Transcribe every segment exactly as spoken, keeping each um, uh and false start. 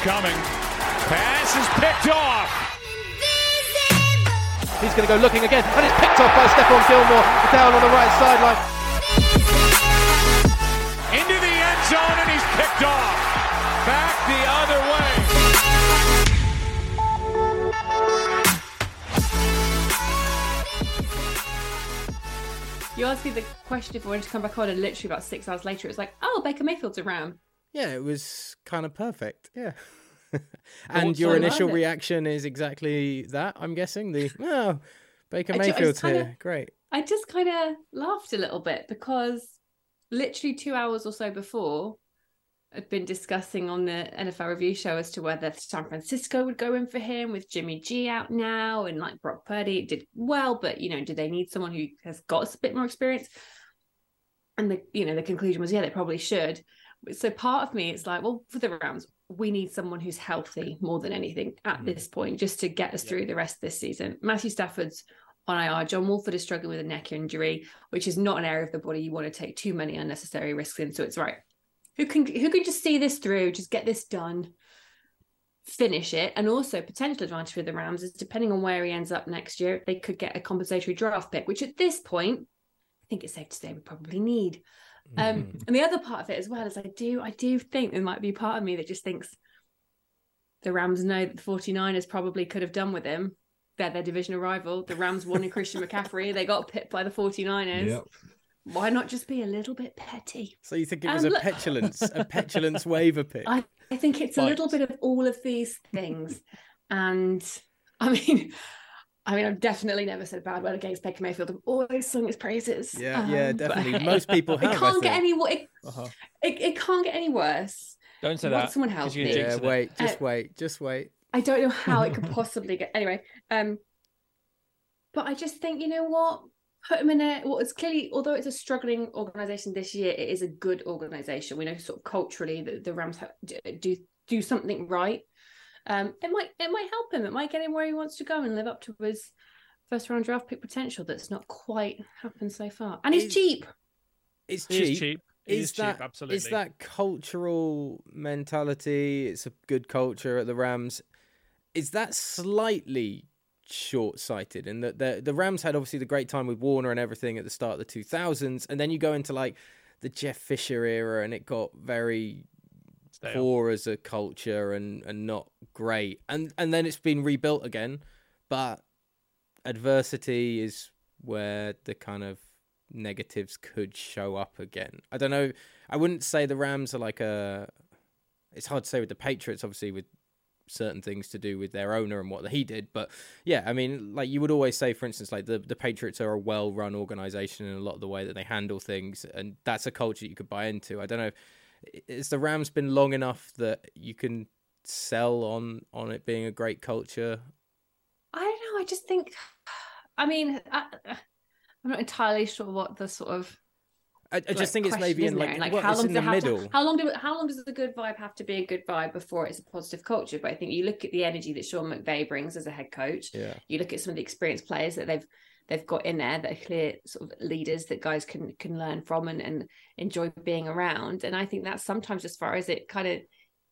coming. Pass is picked off. He's going to go looking again, and it's picked off by Stephon Gilmore down on the right sideline. Into the end zone, and he's picked off. Back the other way. You asked me the question if I wanted to come back on, and literally about six hours later, it was like, oh, Baker Mayfield's a Ram. Yeah, it was kind of perfect. Yeah. And So your I initial love it. reaction is exactly that, I'm guessing. The, oh, Baker I ju- I Mayfield's just kinda- here. Great. I just kind of laughed a little bit because literally two hours or so before, I'd been discussing on the N F L review show as to whether San Francisco would go in for him with Jimmy G out now, and like Brock Purdy did well, but you know, do they need someone who has got a bit more experience? And the you know the conclusion was, yeah, they probably should. So part of me, it's like, well, for the Rams, we need someone who's healthy more than anything at mm. this point, just to get us yeah. through the rest of this season. Matthew Stafford's on I R. John Wolford is struggling with a neck injury, which is not an area of the body you want to take too many unnecessary risks in. So it's right. Who can who can just see this through, just get this done, finish it. And also potential advantage for the Rams is depending on where he ends up next year, they could get a compensatory draft pick, which at this point, I think it's safe to say we probably need. Um, mm. And the other part of it as well is I do I do think there might be part of me that just thinks the Rams know that the 49ers probably could have done with him. They're their divisional rival. The Rams wanted Christian McCaffrey. They got pipped by the 49ers. Yep. Why not just be a little bit petty? So you think it was um, a look, petulance, a petulance waiver pick? I, I think it's Fight. a little bit of all of these things. And I mean, I mean, I've definitely never said a bad word against Baker Mayfield. I've always sung his praises. Yeah, um, yeah, definitely. But, Most people have. It can't get any. It, uh-huh. it, it can't get any worse. Don't say I that. Want someone healthy. Yeah, wait, just uh, wait, just wait. I don't know how it could possibly get. Anyway, um, but I just think, you know what? Put him in a, well, it's clearly, although it's a struggling organisation this year, it is a good organisation. We know sort of culturally that the Rams have, do do something right. Um, it might it might help him. It might get him where he wants to go and live up to his first round draft pick potential that's not quite happened so far. And he's it's, cheap. It's cheap. Is cheap. Is, is that, cheap, absolutely. Is that cultural mentality? It's a good culture at the Rams. Is that slightly short-sighted? And that the the Rams had obviously the great time with Warner and everything at the start of the two thousands, and then you go into like the Jeff Fisher era, and it got very Stale. poor as a culture and and not great. And and then it's been rebuilt again, but adversity is where the kind of negatives could show up again. I don't know. I wouldn't say the Rams are like a. It's hard to say with the Patriots, obviously, with certain things to do with their owner and what he did. But yeah, I mean, like you would always say, for instance, like the, the Patriots are a well-run organization in a lot of the way that they handle things. And that's a culture you could buy into. I don't know. Has the Rams been long enough that you can sell on, on it being a great culture? I don't know. I just think, I mean, I, I'm not entirely sure what the sort of, I, I just like, think it's maybe in like, like well, how it's long in does the it have middle. To, how long do how long does the good vibe have to be a good vibe before it's a positive culture? But I think you look at the energy that Sean McVay brings as a head coach. Yeah. You look at some of the experienced players that they've they've got in there that are clear sort of leaders that guys can can learn from and, and enjoy being around. And I think that's sometimes as far as it kind of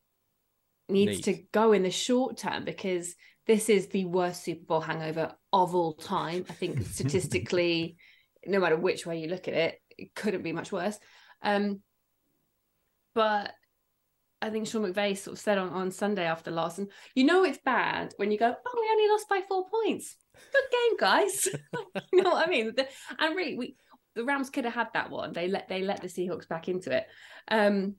needs Neat. to go in the short term, because this is the worst Super Bowl hangover of all time. I think statistically, no matter which way you look at it, it couldn't be much worse. Um, but I think Sean McVay sort of said on, on Sunday after loss, and you know it's bad when you go, oh, we only lost by four points. Good game, guys. You know what I mean? The, and really, we the Rams could have had that one. They let they let the Seahawks back into it. Um,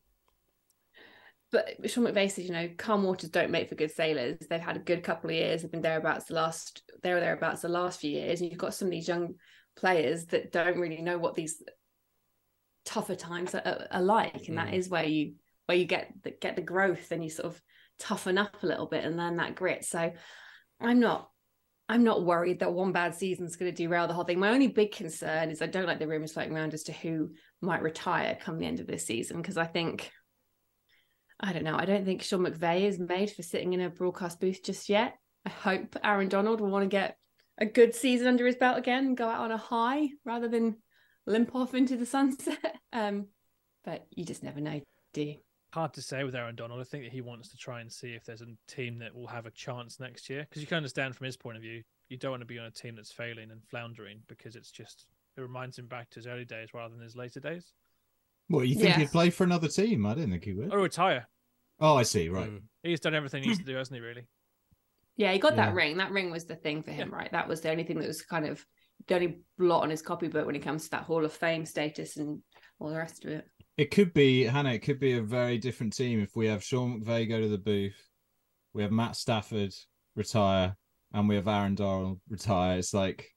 but Sean McVay said, you know, calm waters don't make for good sailors. They've had a good couple of years. They've been thereabouts the last, they were thereabouts the last few years, and you've got some of these young players that don't really know what these tougher times are, are like, and mm. that is where you where you get the, get the growth, and you sort of toughen up a little bit and learn that grit. So I'm not I'm not worried that one bad season is going to derail the whole thing. My only big concern is I don't like the rumors floating around as to who might retire come the end of this season, because I think I don't know I don't think Sean McVay is made for sitting in a broadcast booth just yet. I hope Aaron Donald will want to get a good season under his belt again and go out on a high rather than limp off into the sunset. Um, but you just never know, do you? Hard to say with Aaron Donald. I think that he wants to try and see if there's a team that will have a chance next year. Because you can understand from his point of view, you don't want to be on a team that's failing and floundering because it's just, it reminds him back to his early days rather than his later days. Well, you think Yeah. he'd play for another team? I didn't think he would. Or retire. Oh, I see. Right. Mm. He's done everything he needs to do, hasn't he, really? Yeah, he got Yeah. that ring. That ring was the thing for him, right? That was the only thing that was kind of the only blot on his copybook when it comes to that Hall of Fame status and all the rest of it. It could be, Hannah, it could be a very different team if we have Sean McVay go to the booth, we have Matt Stafford retire, and we have Aaron Donald retire. It's like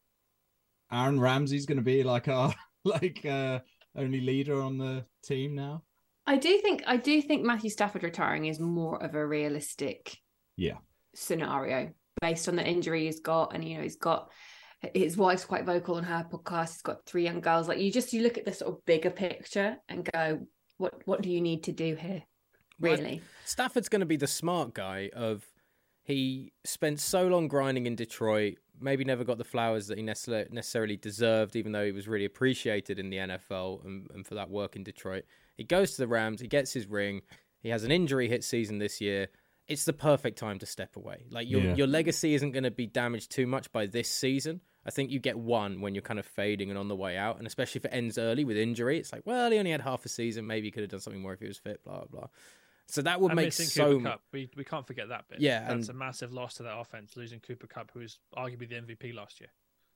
Aaron Ramsey's going to be like our like uh, only leader on the team now. I do think I do think Matthew Stafford retiring is more of a realistic Yeah. scenario based on the injury he's got, and you know he's got his wife's quite vocal on her podcast. He's got three young girls. Like you just you look at the sort of bigger picture and go, what what do you need to do here, really? Stafford's going to be the smart guy of he spent so long grinding in Detroit, maybe never got the flowers that he necessarily necessarily deserved, even though he was really appreciated in the N F L and, and for that work in Detroit. He goes to the Rams, he gets his ring, he has an injury hit season this year. It's the perfect time to step away. Like your Yeah. your legacy isn't going to be damaged too much by this season. I think you get one when you're kind of fading and on the way out, and especially if it ends early with injury, it's like, well, he only had half a season. Maybe he could have done something more if he was fit. Blah blah. blah. So that would And make missing so Cooper much. Kupp. We we can't forget that bit. Yeah, that's and- a massive loss to that offense, losing Cooper Kupp, who was arguably the M V P last year.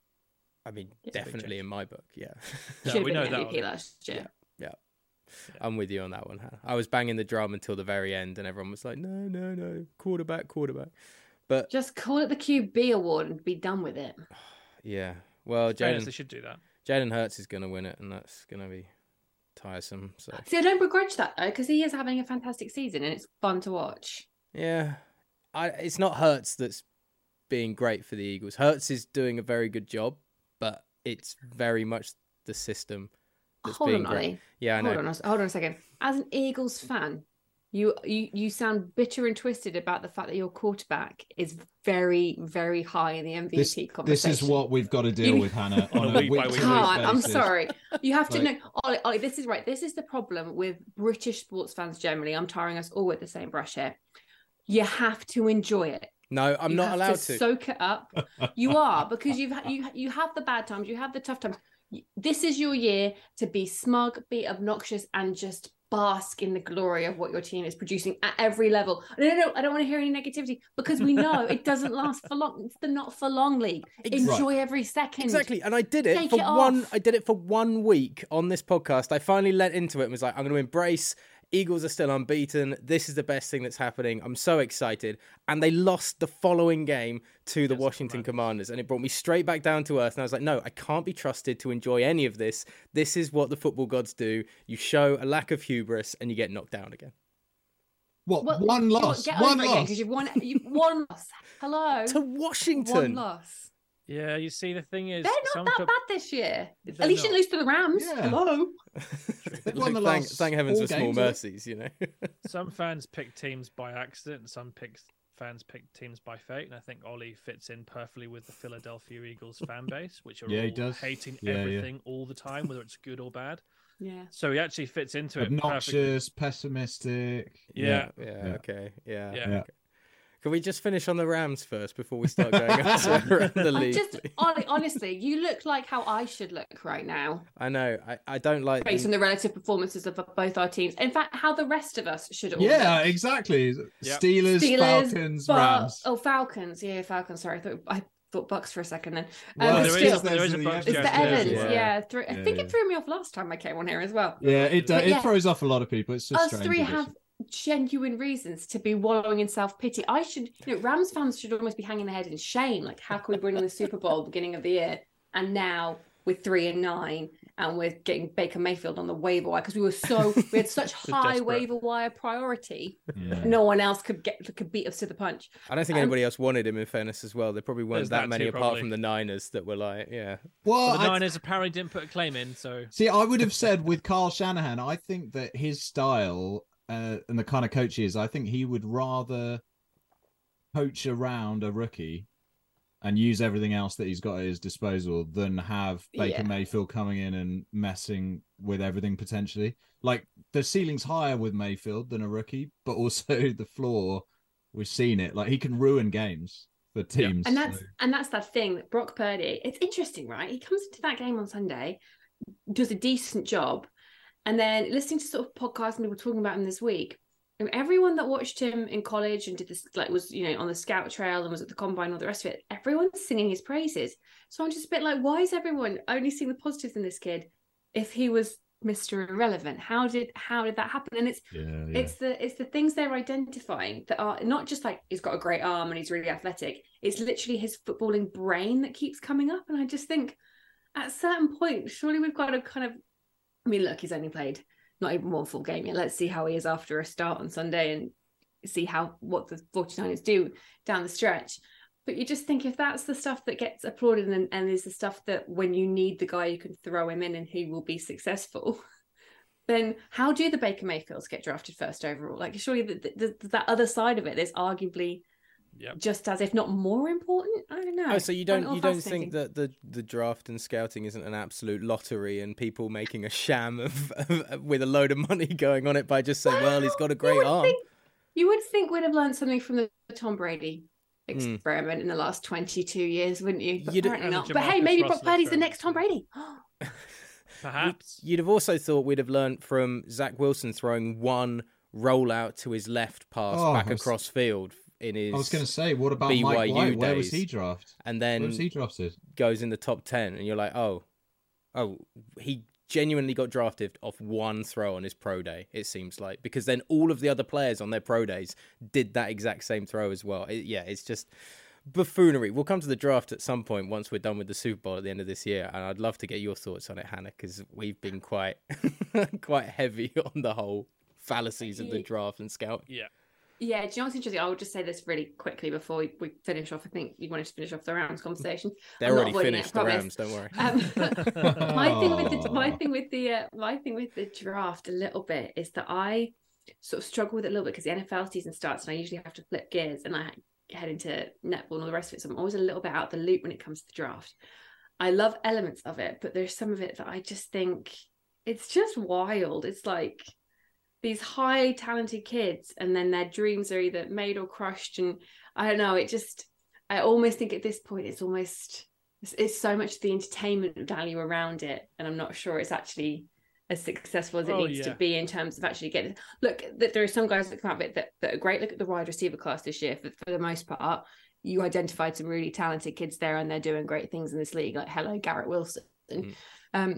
I mean, It's a big definitely change. in my book. Yeah. Yeah, Should we have know been that M V P one. last year. Yeah. I'm with you on that one, Hannah. I was banging the drum until the very end, and everyone was like, "No, no, no, quarterback, quarterback." But Just call it the Q B award and be done with it. yeah, well, Fairness, Jalen they should do that. Jalen Hurts is going to win it, and that's going to be tiresome. So See, I don't begrudge that though, because he is having a fantastic season and it's fun to watch. yeah, I it's not Hurts that's being great for the Eagles. Hurts is doing a very good job, but it's very much the system that's Hold being on, great. Ollie. Yeah, I know. Hold on, a- hold on a second. As an Eagles fan, you, you you sound bitter and twisted about the fact that your quarterback is very, very high in the M V P This, this conversation. is what we've got to deal You- with, Hannah, On on a a week by week week to Can't. week I'm basis. sorry. You have to Like- know. Ollie, Ollie, this is right. This is the problem with British sports fans generally. I'm tarring us all with the same brush here. You have to enjoy it. No, I'm You not have allowed to to. soak it up. You are, because you've you you have the bad times, you have the tough times. This is your year to be smug, be obnoxious, and just bask in the glory of what your team is producing at every level. No, no, no, I don't want to hear any negativity, because we know it doesn't last for long. It's the not for long league. Enjoy every second. Exactly, and I did it Take for it one. off. I did it for one week on this podcast. I finally let into it and was like, "I'm going to embrace. Eagles are still unbeaten. This is the best thing that's happening. I'm so excited." And they lost the following game to the Yes, Washington Commanders. Commanders, and it brought me straight back down to earth. And I was like, "No, I can't be trusted to enjoy any of this. This is what the football gods do. You show a lack of hubris, and you get knocked down again." What? Well, one you know what, loss. Get One over it loss. because you've won. You've one loss. Hello. To Washington. One loss. Yeah, you see, the thing is, They're not some that club- bad this year. They're At least you not. didn't lose to the Rams. Yeah. Hello. They've won the thank, last thank heavens four for small games, haven't mercies, you know. some fans pick teams by accident, and some pick fans pick teams by fate. And I think Ollie fits in perfectly with the Philadelphia Eagles fan base, which are Yeah, he all does. hating Yeah, yeah. everything all the time, whether it's good or bad. Yeah. So he actually fits into it perfectly. Obnoxious, pessimistic. Yeah. yeah, Yeah. okay, yeah. Yeah. Yeah. Okay. Can we just finish on the Rams first before we start going elsewhere around the I league? just Ollie, honestly, you look like how I should look right now, I know. I, I don't like. based on the relative performances of both our teams. In fact, how the rest of us should all Yeah, look. exactly. Yep. Steelers, Steelers, Falcons, But- Rams. Oh, Falcons. Yeah, Falcons. Sorry, I thought I thought Bucks for a second then. Um, Well, but there still, is- there is a the Bucks it's jersey the there as Evans. well. Yeah, threw, I Yeah, think yeah. it threw me off last time I came on here as well. Yeah, it uh, But it yeah. throws off a lot of people. It's just Us strange three addition. have genuine reasons to be wallowing in self pity. I should, you know, Rams fans should almost be hanging their head in shame. Like, how can we bring in the Super Bowl beginning of the year, and now we're three and nine, and we're getting Baker Mayfield on the waiver wire because we were so we had such high desperate. waiver wire priority. Yeah. No one else could get could beat us to the punch. I don't think um, anybody else wanted him. In fairness, as well, there probably weren't There's that, that many too, apart probably. from the Niners that were like, yeah. Well, Well, the I- Niners apparently didn't put a claim in, so see, I would have said with Carl Shanahan, I think that his style uh, and the kind of coach he is, I think he would rather coach around a rookie and use everything else that he's got at his disposal than have Baker Yeah. Mayfield coming in and messing with everything potentially. Like the ceiling's higher with Mayfield than a rookie, but also the floor, we've seen it. Like he can ruin games for teams. And that's so- and that's that thing that Brock Purdy. It's interesting, right? He comes into that game on Sunday, does a decent job, and then listening to sort of podcasts and people talking about him this week. And everyone that watched him in college and did this, like, was, you know, on the scout trail and was at the combine and all the rest of it, everyone's singing his praises. So I'm just a bit like, why is everyone only seeing the positives in this kid if he was Mister Irrelevant? How did how did that happen? And it's yeah, yeah. it's the it's the things they're identifying that are not just like he's got a great arm and he's really athletic. It's literally his footballing brain that keeps coming up. And I just think at a certain point, surely we've got to kind of, I mean, look, he's only played not even one full game yet. Let's see how he is after a start on Sunday and see how what the forty-niners do down the stretch. But you just think if that's the stuff that gets applauded and, and is the stuff that when you need the guy, you can throw him in and he will be successful, then how do the Baker Mayfields get drafted first overall? Like, surely the, the, the, that other side of it is arguably Yep. just as if not more important. I don't know. Oh, so you Find it don't all you don't fascinating. think that the, the draft and scouting isn't an absolute lottery and people making a sham of, of with a load of money going on it by just saying, well, he's got a You great would arm. think- you would think we'd have learned something from the Tom Brady Hmm. experiment in the last twenty-two years, wouldn't you? But You'd- apparently And the not. But hey, Jamarcus maybe Russell Brock Purdy's the experiment next Tom too. Brady. Perhaps. You'd have also thought we'd have learnt from Zach Wilson throwing one rollout to his left pass Oh, back I was- across field in his I was going to say, what about B Y Mike U White? Where was days. he drafted? and Where then was he drafted? goes in the top ten and you're like, oh, oh, he genuinely got drafted off one throw on his pro day, it seems like, because then all of the other players on their pro days did that exact same throw as well. It, yeah, it's just buffoonery. We'll come to the draft at some point once we're done with the Super Bowl at the end of this year, and I'd love to get your thoughts on it, Hannah, because we've been quite quite heavy on the whole fallacies of the draft and scout. Yeah. Yeah, do you know what's interesting? I will just say this really quickly before we, we finish off. I think you wanted to finish off the Rams conversation. They're I'm not already avoiding it, finished, I the promise. Rams, don't worry. Um, my thing with the my Oh. thing with the uh, my thing with the draft a little bit is that I sort of struggle with it a little bit because the N F L season starts and I usually have to flip gears and I head into netball and all the rest of it. So I'm always a little bit out of the loop when it comes to the draft. I love elements of it, but there's some of it that I just think it's just wild. It's like these high talented kids and then their dreams are either made or crushed. And I don't know, it just, I almost think at this point, it's almost, it's, it's so much the entertainment value around it. And I'm not sure it's actually as successful as it Oh, needs yeah. to be in terms of actually getting, look, that there are some guys that come out of it that, that are great. Look at the wide receiver class this year. For, for the most part, you identified some really talented kids there and they're doing great things in this league. Like, hello, Garrett Wilson. Mm. Um,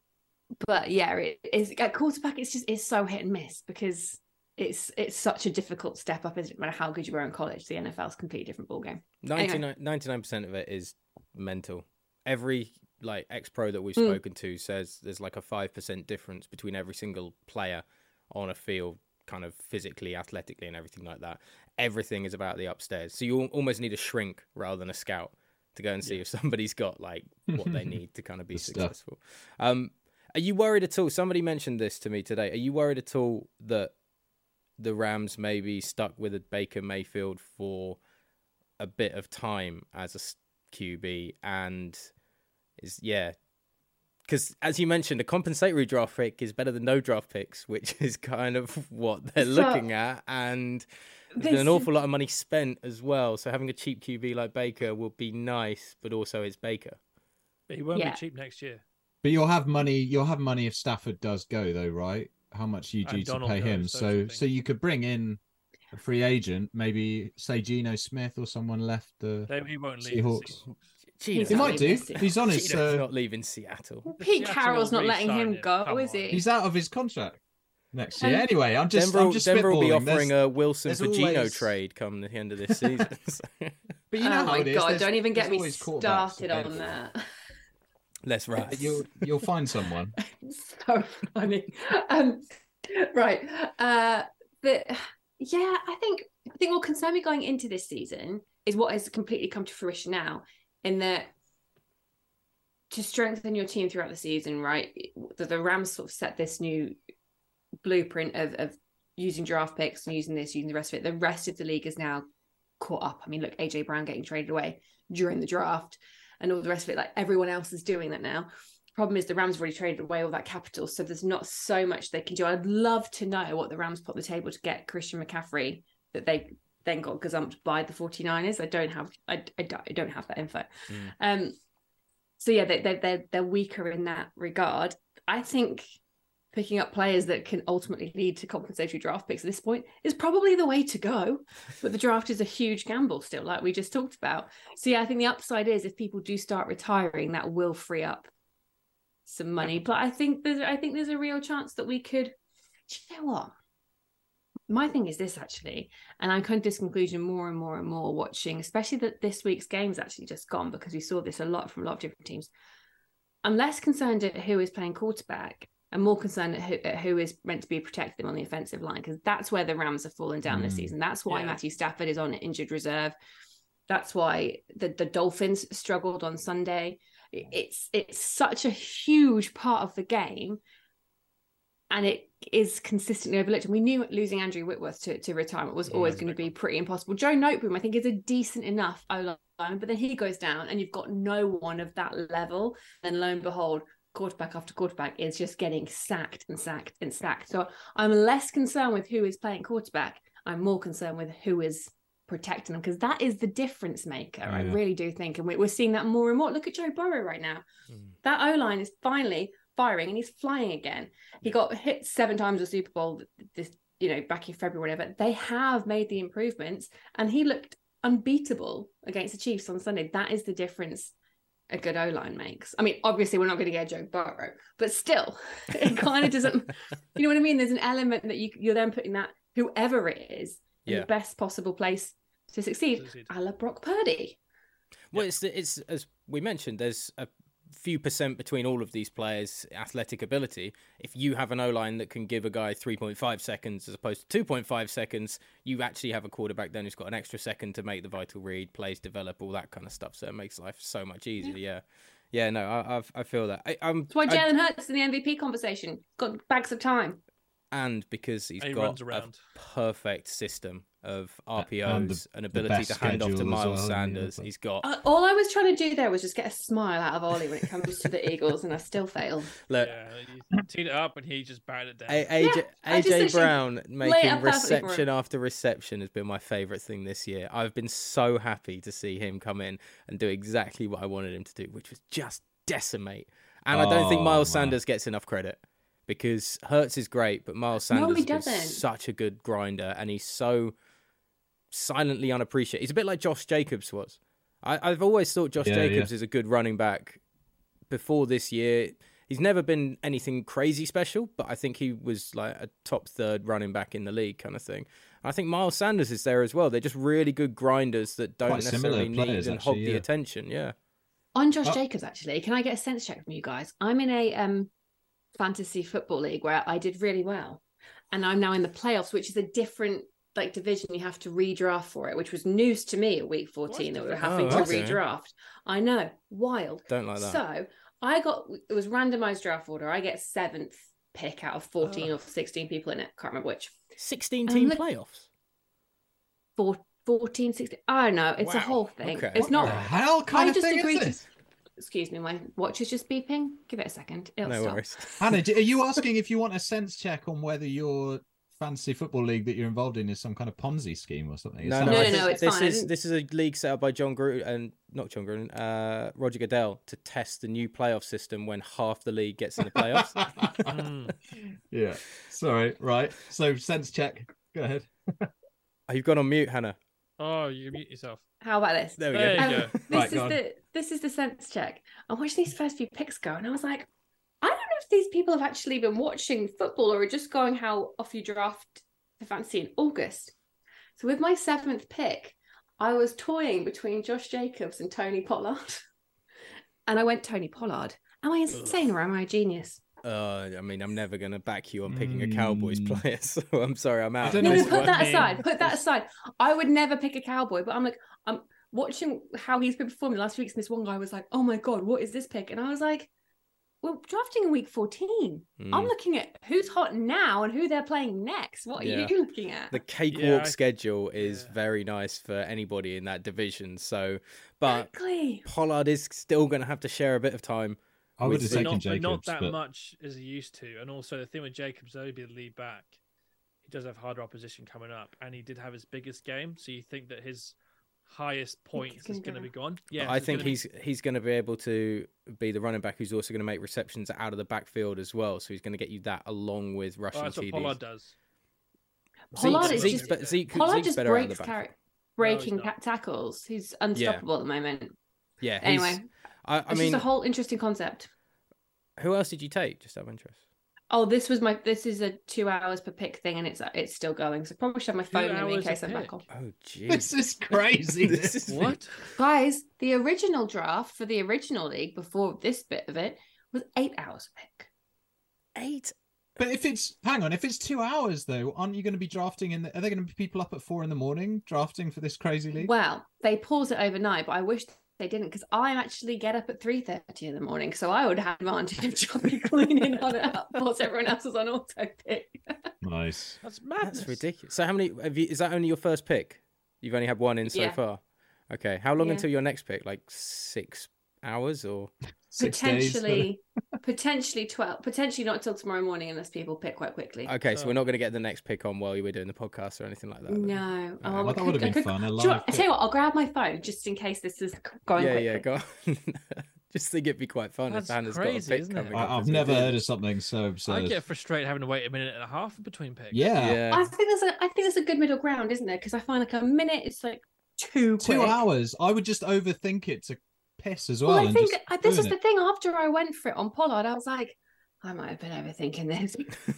but yeah, it is at quarterback. It's just it's so hit and miss because it's it's such a difficult step up. Isn't it? No matter how good you were in college, the N F L is a completely different ballgame. ninety-nine, ninety-nine percent of it is mental. Every like ex-pro that we've Mm. spoken to says there's like a five percent difference between every single player on a field, kind of physically, athletically, and everything like that. Everything is about the upstairs. So you al- almost need a shrink rather than a scout to go and see if somebody's got like what they need to kind of be The stuff. successful. Um, are you worried at all? Somebody mentioned this to me today. Are you worried at all that the Rams may be stuck with a Baker Mayfield for a bit of time as a s- Q B? And is, yeah, because as you mentioned, a compensatory draft pick is better than no draft picks, which is kind of what they're So- looking at. And there's been an This- awful lot of money spent as well. So having a cheap Q B like Baker will be nice, but also it's Baker. But he won't Yeah. be cheap next year. But you'll have money. You'll have money if Stafford does go, though, right? How much you And due to Donald pay him? goes, those So, are so you could bring in a free agent, maybe say Geno Smith or someone left the. They, he won't leave. the Seahawks. Seahawks. Geno's He not might do. leaving Seattle. He's on his. Geno's Uh, not leaving Seattle. Pete Seattle Carroll's not will letting re-sign him him. go, Come is on. he? he's out of his contract next year. Um, Anyway, I'm just. Denver, I'm will- just Denver will be spitballing. offering There's- a Wilson there's for Geno always- trade come the end of this season. So, But you know oh how my it is. god! There's- Don't even get there's me always quarterbacks started on available. that. let's wrap. You'll you'll find someone. So funny. Um, right. Uh, but yeah, I think I think what concerned me going into this season is what has completely come to fruition now, in that to strengthen your team throughout the season, right? The, the Rams sort of set this new blueprint of of using draft picks and using this, using the rest of it. The rest of the league is now caught up. I mean, look, A J Brown getting traded away during the draft and all the rest of it, like everyone else is doing that now. Problem is the Rams have already traded away all that capital, so there's not so much they can do. I'd love to know what the Rams put on the table to get Christian McCaffrey that they then got gazumped by the 49ers. I don't have I, I, don't, I don't have that info. Mm. Um, so yeah, they, they, they're, they're weaker in that regard. I think picking up players that can ultimately lead to compensatory draft picks at this point is probably the way to go. But the draft is a huge gamble still, like we just talked about. So yeah, I think the upside is if people do start retiring, that will free up some money. But I think there's I think there's a real chance that we could. Do you know what? My thing is this actually, and I'm coming to this conclusion more and more and more watching, especially that this week's game's actually just gone because we saw this a lot from a lot of different teams. I'm less concerned at who is playing quarterback and more concerned at who, at who is meant to be protecting them on the offensive line, because that's where the Rams have fallen down mm. this season. That's why yeah. Matthew Stafford is on injured reserve. That's why the, the Dolphins struggled on Sunday. It's it's such a huge part of the game, and it is consistently overlooked. And we knew losing Andrew Whitworth to, to retirement was always yeah, going to be pretty impossible. Joe Noteboom, I think, is a decent enough O-line, but then he goes down and you've got no one of that level. And lo and behold, quarterback after quarterback is just getting sacked and sacked and sacked. So I'm less concerned with who is playing quarterback. I'm more concerned with who is protecting them, because that is the difference maker. Yeah. I really do think. And we're seeing that more and more. Look at Joe Burrow right now. Mm. That O-line is finally firing and he's flying again. He got hit seven times at Super Bowl this, you know, back in February, whatever. They have made the improvements and he looked unbeatable against the Chiefs on Sunday. That is the difference a good O-line makes. I mean, obviously we're not going to get Joe Burrow, but still, it kind of doesn't, you know what I mean? There's an element that you, you're then putting that whoever it is in yeah. the best possible place to succeed, succeed. a la Brock Purdy. Well, it's, it's as we mentioned, there's a few percent between all of these players' athletic ability. If you have an O-line that can give a guy three point five seconds as opposed to two point five seconds, you actually have a quarterback then who's got an extra second to make the vital read, plays develop, all that kind of stuff. So it makes life so much easier. Yeah, yeah, yeah no, I I've, I feel that. I, I'm, That's why Jalen Hurts in the M V P conversation got bags of time. And because he's he got a perfect system of R P Os, and the, an ability to hand off to Miles well, Sanders. Yeah. He's got... Uh, all I was trying to do there was just get a smile out of Ollie when it comes to the Eagles, and I still failed. Look, yeah, you teed it up and he just batted it down. A- AJ, yeah, A J Brown making reception after reception has been my favourite thing this year. I've been so happy to see him come in and do exactly what I wanted him to do, which was just decimate. And oh, I don't think Miles man. Sanders gets enough credit. Because Hurts is great, but Miles Sanders no, is such a good grinder, and he's so silently unappreciated. He's a bit like Josh Jacobs was. I, I've always thought Josh yeah, Jacobs yeah. is a good running back. Before this year, he's never been anything crazy special, but I think he was like a top third running back in the league kind of thing. I think Miles Sanders is there as well. They're just really good grinders that don't Quite necessarily need players, and actually, hog yeah. the attention. Yeah. On Josh oh. Jacobs, actually, can I get a sense check from you guys? I'm in a... um. fantasy football league where I did really well, and I'm now in the playoffs, which is a different like division. You have to redraft for it, which was news to me at week fourteen that we were having oh, to okay. redraft. I know, wild. Don't like that. So I got it was randomized draft order. I get seventh pick out of fourteen oh. or sixteen people in it. Can't remember which. sixteen team look, playoffs. Four, fourteen, sixteen. I don't know. It's wow. a whole thing. Okay. It's what not. The hell kind I of just thing agreed is this? To, Excuse me, my watch is just beeping. Give it a second. It'll no stop. worries. Hannah, are you asking if you want a sense check on whether your fantasy football league that you're involved in is some kind of Ponzi scheme or something? No, no, no, no, no, it's this fine. is this is a league set up by John Gruden and not John Gruden, uh, Roger Goodell to test the new playoff system when half the league gets in the playoffs. mm. Yeah. Sorry. Right. So sense check. Go ahead. Oh, you've gone on mute, Hannah. Oh, you mute yourself. How about this? There we there go. You um, go. This right, is go the this is the sense check. I watched these first few picks go, and I was like, I don't know if these people have actually been watching football or are just going how off you draft the fantasy in August. So with my seventh pick, I was toying between Josh Jacobs and Tony Pollard, and I went Tony Pollard. Am I insane Ugh. or am I a genius? Uh, I mean, I'm never going to back you on picking a Cowboys player, so I'm sorry, I'm out. No, no, put that aside. Put that aside. I would never pick a Cowboy, but I'm like, I'm watching how he's been performing the last few weeks, and this one guy was like, oh my God, what is this pick? And I was like, we're drafting in week fourteen. Mm. I'm looking at who's hot now and who they're playing next. What are Yeah. you looking at? The cakewalk Yeah, I- schedule is yeah. very nice for anybody in that division. So, but Exactly. Pollard is still going to have to share a bit of time. I would with have the- But taken not, but Jacobs, not that but much as he used to. And also the thing with Jacobs, though, he'd be the lead back. He does have harder opposition coming up, and he did have his biggest game. So you think that his highest points gonna is going to go. be gone? Yeah, I it's think gonna be- he's he's going to be able to be the running back who's also going to make receptions out of the backfield as well. So he's going to get you that along with Well, rushing that's what T Ds. Pollard does. Pollard Zeke's- is Zeke's just- be- Zeke, Pollard Zeke's just better out of breaks the car- backfield. breaking not. ca- tackles. He's unstoppable at the moment. Yeah. he's- Anyway, I, I it's mean, just a whole interesting concept. who else did you take? Just out of interest. Oh, this was my. This is a two hours per pick thing, and it's it's still going. So probably should have my phone with me in hours a case I'm back pick? on. Oh, this jeez. is crazy. This is What? Guys, the original draft for the original league before this bit of it was eight hours a pick. Eight. But if it's hang on, if it's two hours though, aren't you going to be drafting in? The, are there going to be people up at four in the morning drafting for this crazy league? Well, they pause it overnight, but I wish they didn't because I actually get up at three thirty in the morning, so I would have advantage of cleaning on it up whilst everyone else is on auto pick. Nice. That's madness. That's ridiculous. So how many? Have you, is that only your first pick? You've only had one in so Yeah. far. Okay. How long Yeah. until your next pick? Like six hours or? Six days. potentially, potentially twelve. Potentially not until tomorrow morning unless people pick quite quickly. Okay, so Oh. we're not going to get the next pick on while you were doing the podcast or anything like that. then? No, Oh, oh, well, I that would have could- I been could- fun, a Do you know live what- I tell you what, I'll grab my phone just in case this is going Yeah, quickly. yeah, go on. Just think it'd be quite fun That's if Hannah's crazy, got a pick isn't it? coming I, up I've as we never do. heard of something so I absurd. get frustrated having to wait a minute and a half in between picks. Yeah. Yeah. I think there's a, I think there's a good middle ground, isn't there? Because I find like a minute, it's like too quick. Two hours. I would just overthink it to piss as well. Well, I and think just uh, this is ruin the it. thing. After I went for it on Pollard, I was like, I might have been overthinking this.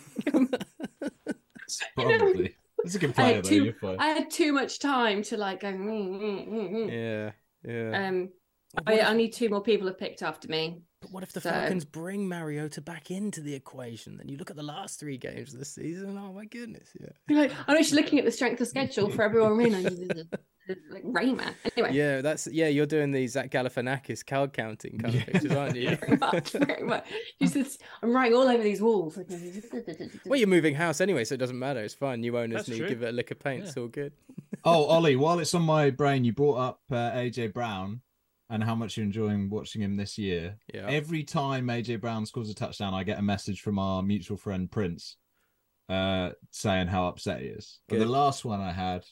Probably. It's a good I player had though. too, You're fine. I had too much time to like go. Mm, mm, mm, mm. Yeah, yeah. Um, But I, what if- I need two more people have picked after me. But what if the So- Falcons bring Mariota back into the equation? Then you look at the last three games of the season. Oh my goodness, yeah. You're like, I'm actually looking at the strength of schedule for everyone in. Like Rayman. Anyway, Yeah, that's yeah. You're doing the Zach Galifianakis card counting kind of Yeah. pictures, aren't you? very much, very much. You just, I'm writing all over these walls. Well, you're moving house anyway, so it doesn't matter. It's fine. New owners That's need true. give it a lick of paint. Yeah. It's all good. Oh, Ollie, while it's on my brain, you brought up uh, A J Brown and how much you're enjoying watching him this year. Yeah. Every time A J Brown scores a touchdown, I get a message from our mutual friend Prince uh, saying how upset he is. But the Good. last one I had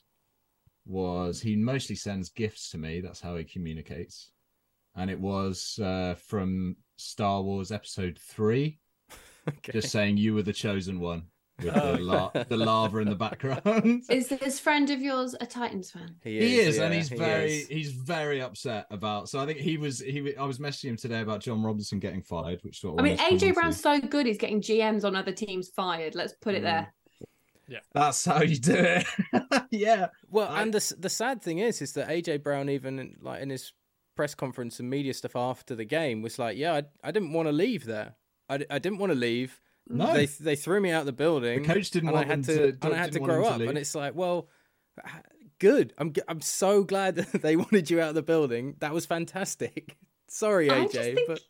was he mostly sends gifts to me. That's how he communicates. And it was uh, from Star Wars Episode three, Okay. just saying you were the chosen one with Oh. the, la- the lava in the background. Is this friend of yours a Titans fan? He is, and yeah, he's he very is. he's very upset about. So I think he was he. I was messaging him today about John Robinson getting fired, which is what I mean, wanted to A J come Brown's onto. so good, he's getting G Ms on other teams fired. Let's put it Mm. there. That's how you do it. Yeah, Well, I- and the s- the sad thing is, is that A J Brown, even in- like in his press conference and media stuff after the game, was like, "Yeah, I, I didn't want to leave there. I, d- I didn't want to leave. no, They they threw me out the building. the coach didn't and I want had them to, to. and I had to didn't want grow him up. leave. And it's like, well, h- good. I'm g- I'm so glad that they wanted you out of the building. That was fantastic. Sorry, I A just J, think- but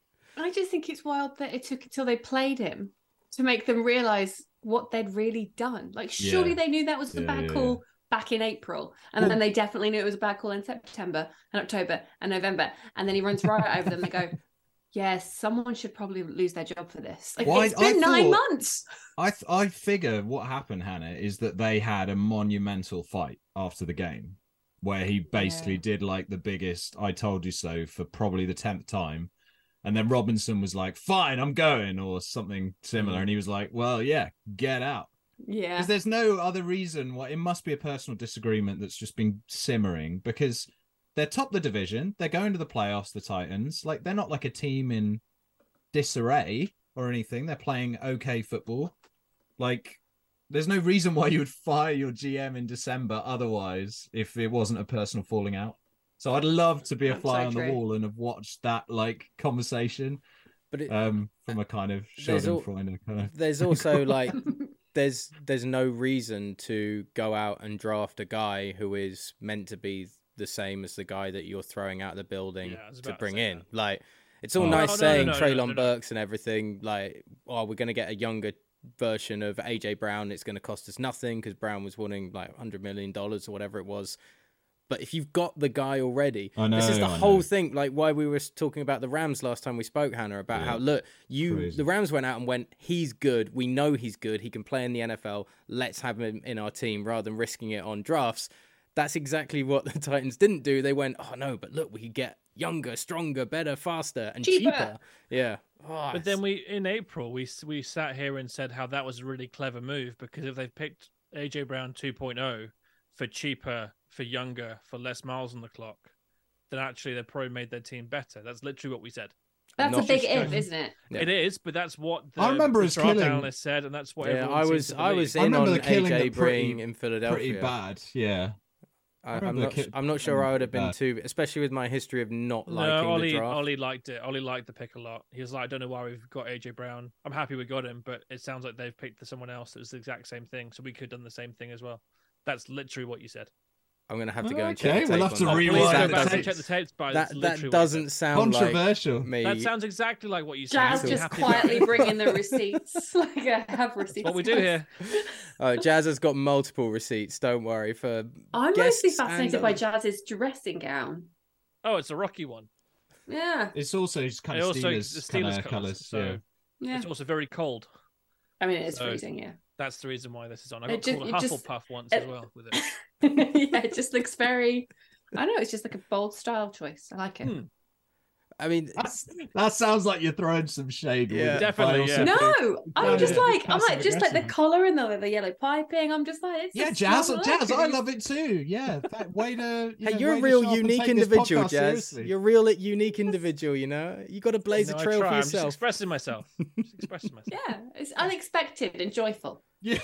I just think it's wild that it took until they played him to make them realize what they'd really done. Like, surely Yeah. they knew that was the Yeah, bad yeah, call back in April. And Well- then they definitely knew it was a bad call in September and October and November. And then he runs right over them. They go, yes, someone should probably lose their job for this. Like, Well, I- it's been I nine thought- months. I th- I figure what happened, Hannah, is that they had a monumental fight after the game, where he basically Yeah. did like the biggest "I told you so" for probably the tenth time, and then Robinson was like, "Fine, I'm going," or something similar, Mm. and he was like, "Well, yeah, get out." Yeah. Because there's no other reason why. It must be a personal disagreement that's just been simmering, because they're top the division, they're going to the playoffs, the Titans. Like, they're not like a team in disarray or anything. They're playing okay football. Like, there's no reason why you would fire your G M in December otherwise if it wasn't a personal falling out. So I'd love to be a That's fly so on true. the wall and have watched that like conversation but it, um from a kind of There's al- Schadenfreude kind of. there's also like there's there's no reason to go out and draft a guy who is meant to be the same as the guy that you're throwing out the building Yeah, I was to about to bring say in. that. Like, It's all Oh. nice No, no, saying no, no, Treylon no, no. Burks and everything, like, oh, we're going to get a younger version of A J Brown. It's going to cost us nothing because Brown was wanting like one hundred million dollars or whatever it was. But if you've got the guy already, I know, this is the I whole know. thing. Like why we were talking about the Rams last time we spoke, Hannah, about Yeah. how, look, you Crazy. the Rams went out and went, he's good. We know he's good. He can play in the N F L. Let's have him in our team rather than risking it on drafts. That's exactly what the Titans didn't do. They went, oh, no, but look, we could get younger, stronger, better, faster, and Cheaper. cheaper. Yeah. Oh, But then we, in April, we we sat here and said how that was a really clever move because if they've picked A J Brown two point oh for cheaper, for younger, for less miles on the clock, then actually they probably made their team better. That's literally what we said. That's Not a big just if, going- isn't it? Yeah. It is, but that's what the, I remember the us draft killing- analyst said, and that's what yeah, everyone I seems was to I believe. was I in remember on the killing A J them pretty- Bring in Philadelphia. Pretty bad, yeah. I, I I'm remember not. the ki- I'm not sure I would have been bad. too, especially with my history of not No, liking Ollie, the draft. Ollie liked it. Ollie liked the pick a lot. He was like, I don't know why we've got A J Brown. I'm happy we got him, but it sounds like they've picked someone else that was the exact same thing, so we could have done the same thing as well. That's literally what you said. I'm gonna have to go and Okay, check the we'll tape have to on that. rewind Please Rewind go the back and tapes. check the tapes, but That it's that literally what doesn't you sound Controversial. like me. said. That sounds exactly like what you said. Jazz I'm just happy quietly about it. bringing the receipts. Like I have receipts. What we do here. Oh, Jazz has got multiple receipts. Don't worry for. I'm guests mostly fascinated and by others. Jazz's dressing gown. Oh, it's a Rocky one. Yeah, It's also just kind It of also Steelers, the kind Steelers of colours, colours. so Yeah. yeah. it's also very cold. I mean, it's So- freezing. Yeah. That's the reason why this is on. I It got just- called it a just- Hufflepuff once it- as well with it. Yeah, it just looks very. I don't know. It's just like a bold style choice. I like it. Hmm. I mean, That's, that sounds like you're throwing some shade. with Yeah. it, Definitely, but also- yeah. No, I'm No, just yeah, like I'm like passive just like the aggressive. collar and the the yellow piping. I'm just like it's Yeah, just Jazz, so Jazz, I nice. love it too. Yeah, that way to. You hey, know, you're a way to real sharp and unique take this individual, podcast Jazz. seriously. You're a real unique individual. You know, you got to blaze No, a I trail try. for I'm just yourself. expressing myself. Just expressing myself. Yeah, it's unexpected and joyful. Yeah.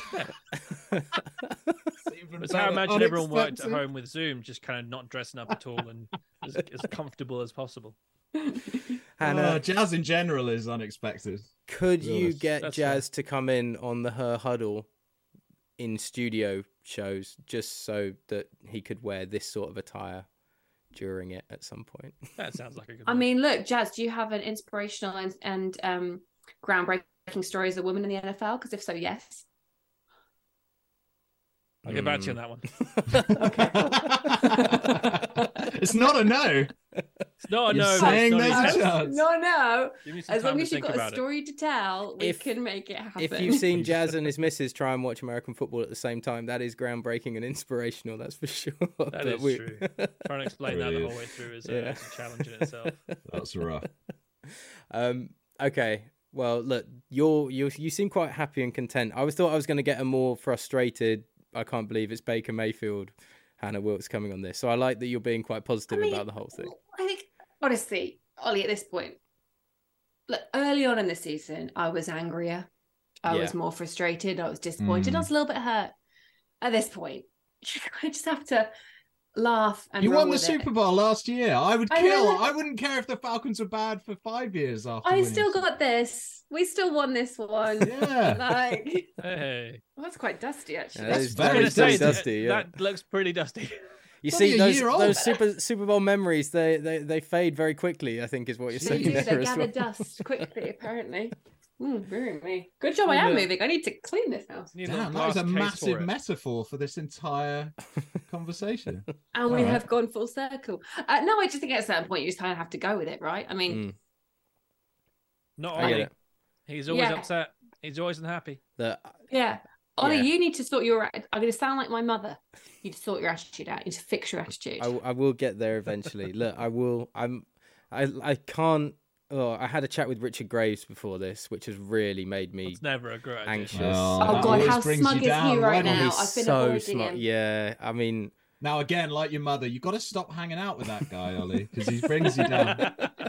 It's how I imagine everyone worked at Unexpected. home with Zoom, just kind of not dressing up at all and as, as comfortable as possible. Hannah, Uh, Jazz in general is unexpected. could be you honest. get That's Jazz to come in on the Her Huddle in studio shows just so that he could wear this sort of attire during it at some point? That sounds like a good I move. mean, look, Jazz, do you have an inspirational and, and um, groundbreaking story as a woman in the N F L? Because if so, yes. I'll get back to you on Mm. that one. It's not a no. It's not a You're no. but saying it's not there's a easy. chance. No, no. Give me some As time long to as you've think got a about it. story to tell, we If- can make it happen. If you've seen Jazz and his missus try and watch American football at the same time, that is groundbreaking and inspirational. That's for sure. That But is we- true. Trying to explain that Really the is. whole way through is a, Yeah. is a challenge in itself. That's rough. Um, okay. Well, look, you're you you seem quite happy and content. I was thought I was going to get a more frustrated. I can't believe it's Baker Mayfield, Hannah Wilkes coming on this. So I like that you're being quite positive I mean, about the whole thing. I think, honestly, Ollie, at this point, look, early on in the season, I was angrier. I Yeah. was more frustrated. I was disappointed. Mm. I was a little bit hurt. At this point, I just have to laugh and You roll won the with Super it. Bowl last year. I would I kill. know. I wouldn't care if the Falcons were bad for five years after. I winning. still got this. We still won this one. Yeah. Like, Hey. well, that's quite dusty, actually. Yeah, That's that is very I was very gonna say, dusty. Yeah. That looks pretty dusty. You It's see only a those year old. those Super Super Bowl memories. They they they fade very quickly. I think is what you're They saying do. there They as gather well. dust quickly, apparently. Mm, ruining me. Good job I Yeah. am moving. I need to clean this house. Need a little Damn, that was a glass case massive for it. metaphor for this entire conversation. And we Alright. have gone full circle. Uh, no, I just think at a certain point you just kind of have to go with it, right? I mean, Mm, Not I get Ollie. it. He's always Yeah. upset. He's always unhappy. The- yeah. Ollie, Yeah. you need to sort your. I'm going to sound like my mother. You need to sort your attitude out. You need to fix your attitude. I, I will get there eventually. Look, I will. I'm. I I can't. Oh, I had a chat with Richard Graves before this, which has really made me It's never a great idea. anxious. Well, Oh, that God, always how brings smug you is he down. right Why don't now? we- I've been so avoiding smart. him. Yeah, I mean, Now again, like your mother, you got to stop hanging out with that guy, Ollie, because he brings you down.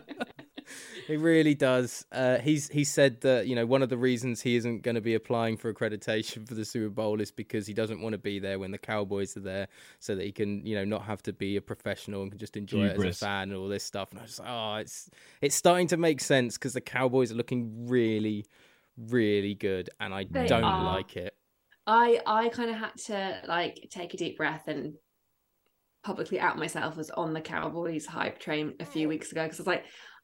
it really does. Uh, he's he said that you know one of the reasons he isn't going to be applying for accreditation for the Super Bowl is because he doesn't want to be there when the Cowboys are there, so that he can you know not have to be a professional and can just enjoy it Hubris. as a fan and all this stuff. And I was like, oh, it's it's starting to make sense because the Cowboys are looking really, really good, and I They don't are. like it. I I kind of had to like take a deep breath and publicly out myself as on the Cowboys hype train a few weeks ago because I was like,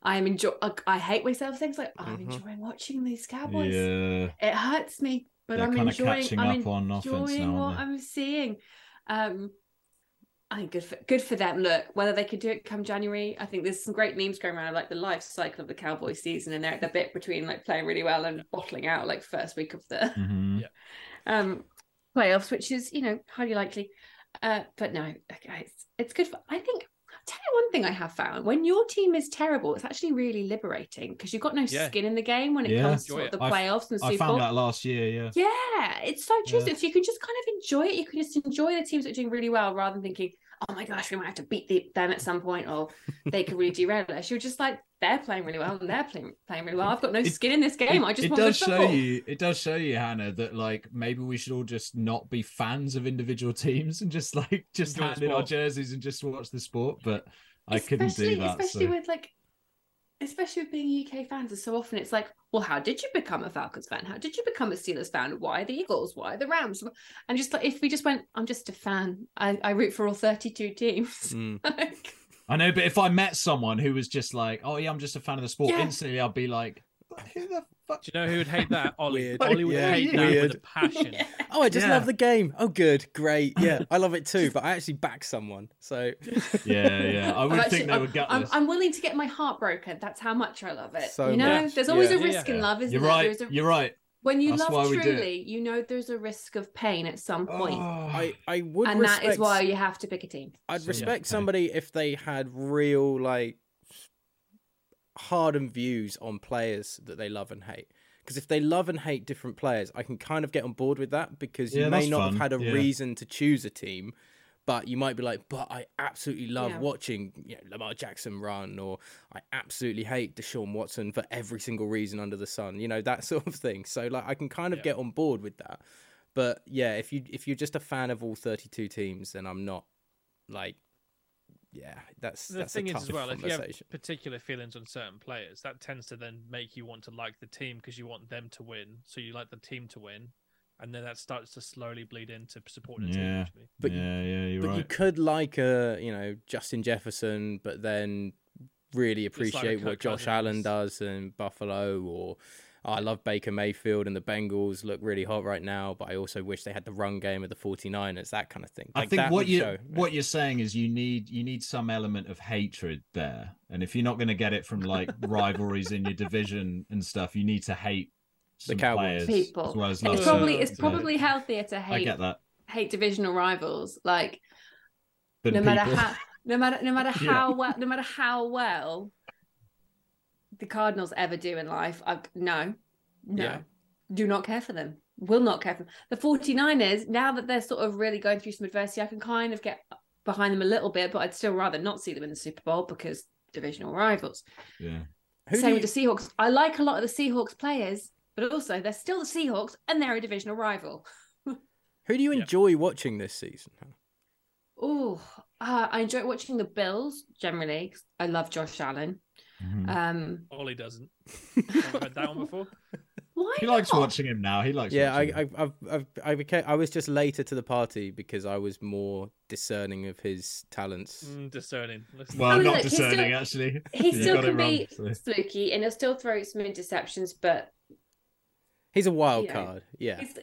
I am enjoy. I hate myself things like I'm Mhm. enjoying watching these Cowboys. Yeah. It hurts me, but They're I'm kinda enjoying. catching I'm up on offense enjoying now, what aren't they? I'm seeing. Um, I think good for good for them. Look, whether they could do it come January, I think there's some great memes going around of like the life cycle of the Cowboy season, and they're the bit between like playing really well and bottling out like first week of the Mhm. Yeah. um playoffs, which is, you know, highly likely. Uh, but no, okay, it's, it's good for. I think. I'll tell you one thing I have found: when your team is terrible, it's actually really liberating because you've got no Yeah. skin in the game when it Yeah. comes to Enjoy sort of it. the I f- playoffs and I Super found Bowl. that last year. Yeah. Yeah, it's so true. Yeah. So you can just kind of enjoy it. You can just enjoy the teams that are doing really well rather than thinking, oh my gosh, we might have to beat the, them at some point or they could really derail us. You're just like, they're playing really well and they're playing, playing really well. I've got no It- skin in this game. It, I just it want does good show football. you. It does show you, Hannah, that like maybe we should all just not be fans of individual teams and just like just Enjoy the hand in our sport. jerseys and just watch the sport. But I couldn't Especially- do that. Especially so. with like, especially with being U K fans, and so often it's like, well, how did you become a Falcons fan? How did you become a Steelers fan? Why the Eagles? Why the Rams? And just like, if we just went, I'm just a fan. I, I root for all thirty-two teams. Mm. Like, I know, but if I met someone who was just like, "Oh yeah, I'm just a fan of the sport," Yeah. instantly I'd be like, "Who the fuck?" Do you know who would hate that? Ollie. Weird. Ollie would Yeah, hate that weird. with a passion. yeah. Oh, I just Yeah. love the game. Oh, good, great, yeah, I love it too. But I actually back someone, so Yeah, yeah. I would I'm think actually- they would gut I'm, this. I'm willing to get my heart broken. That's how much I love it. So you know, much, there's always yeah. a risk Yeah, in yeah. love, isn't You're there? right. There's a, You're right. when you That's love why we do it. truly, you know there's a risk of pain at some point. Oh, I I would and respect. that is why you have to pick a team. I'd So, respect yeah, okay. somebody if they had real like hardened views on players that they love and hate. Because if they love and hate different players, I can kind of get on board with that because you Yeah, may that's not fun, have had a yeah. reason to choose a team, but you might be like, but I absolutely love Yeah. watching you know, Lamar Jackson run, or I absolutely hate Deshaun Watson for every single reason under the sun, you know, that sort of thing. So like I can kind of Yeah. get on board with that. But yeah, if you if you're just a fan of all thirty-two teams, then I'm not like yeah, that's The that's thing a is tough as well, if you have conversation. particular feelings on certain players, that tends to then make you want to like the team because you want them to win. So you like the team to win, and then that starts to slowly bleed into supporting the team. Yeah. Usually. But- yeah, yeah, you're But right. you could like a you know Justin Jefferson, but then really like a appreciate what Kirk Josh Cousins. Allen does in Buffalo, or oh, I love Baker Mayfield and the Bengals look really hot right now, but I also wish they had the run game of the 49ers, that kind of thing. I Like, think that what would you show. what you're saying is you need you need some element of hatred there, and if you're not going to get it from like rivalries in your division and stuff, you need to hate some Cowboys. players People. as well as And love it's some probably players. it's probably healthier to I hate get that. hate divisional rivals. Like Than no matter people. how no matter no matter Yeah. how well no matter how well the Cardinals ever do in life, I, no, no, Yeah. do not care for them. Will not care for them. The 49ers, now that they're sort of really going through some adversity, I can kind of get behind them a little bit, but I'd still rather not see them in the Super Bowl because divisional rivals. Yeah. Who do Same you- with the Seahawks. I like a lot of the Seahawks players, but also they're still the Seahawks and they're a divisional rival. Who do you Yeah. enjoy watching this season? Oh, uh, I enjoy watching the Bills generally. 'Cause I love Josh Allen. Mhm. Um, Ollie doesn't. Haven't heard that one before. why He likes not? watching him now. He likes. Yeah, I, watching him. I, I've, I've, I became, I was just later to the party because I was more discerning of his talents. Mm, discerning. Listen. Well, I mean, not look, he's discerning still- actually. He You still got it can wrong, be so. fluky and he'll still throw some interceptions, but He's a wild You know, card. Yeah, he's,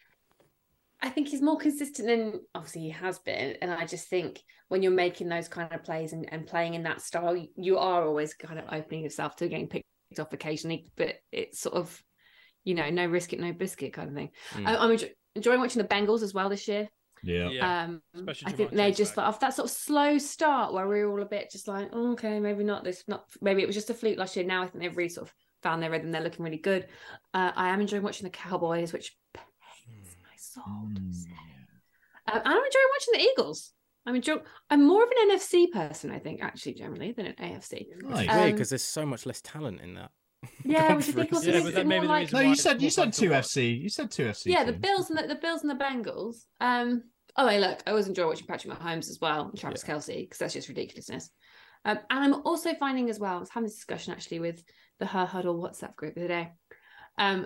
I think he's more consistent than obviously he has been. And I just think when you're making those kind of plays and, and playing in that style, you are always kind of opening yourself to getting picked off occasionally, but it's sort of, you know, no risk it, no biscuit kind of thing. Mm. I, I'm enjoy- enjoying watching the Bengals as well this year. Yeah. Yeah. Um, Especially I think Jamar they Chase just back. off that sort of slow start where we were all a bit just like, oh, okay, maybe not this, not maybe it was just a fluke last year. Now I think they've really sort of found their rhythm. They're looking really good. Uh, I am enjoying watching the Cowboys, which pains my soul to Mm. say. Um, and I'm enjoying watching the Eagles. I'm enjoying. I'm more of an N F C person, I think, actually, generally than an A F C. Nice. it's Um, weird because there's so much less talent in that. Yeah, which I conference. think also Yeah, makes but it that may more be the like reason No, why you it's said you more said fun to two watch. F C. You said two F C. yeah, the teams. Bills and the, the Bills and the Bengals. Um, oh, hey, look, I always enjoy watching Patrick Mahomes as well and Travis Kelce because that's just ridiculousness. Um, and I'm also finding as well, I was having this discussion actually with the Her Huddle WhatsApp group the other day. Um,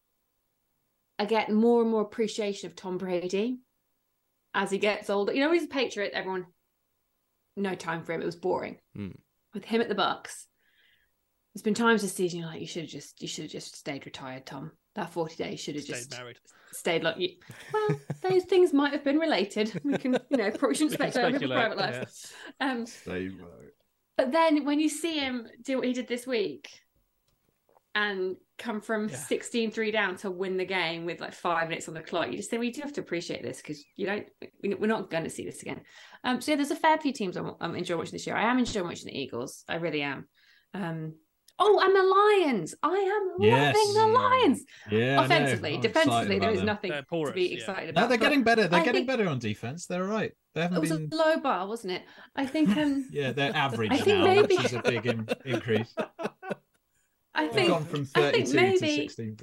I get more and more appreciation of Tom Brady as he gets older. You know, when he's a Patriot, everyone, no time for him. It was boring. Mm. With him at the Bucks, there's been times this season you're like, you should have just you should have just stayed retired, Tom. That forty days should have Stayed just married. stayed like you. Well, those things might have been related. We can, you know, probably shouldn't We can speculate on people's speculate, private lives. Um, Stay married. but then when you see him do what he did this week and come from Yeah. sixteen three down to win the game with like five minutes on the clock, you just think, well, you do have to appreciate this because you don't, we're not going to see this again. Um, so yeah, there's a fair few teams I'm, I'm enjoying watching this year. I am enjoying watching the Eagles. I really am. Um, oh, and the Lions. I am Yes. loving the Lions. Yeah, I know. Offensively, I'm defensively, excited there about is them. nothing They're to porous, be yeah. excited No, about. they're but getting better. They're I getting think better on defense. They're all right. They It haven't was been. a low bar, wasn't it? I think. Um, Yeah, they're average I think now, maybe- which is a big in- increase. I They've think. gone from I think thirty-two to maybe. sixteen.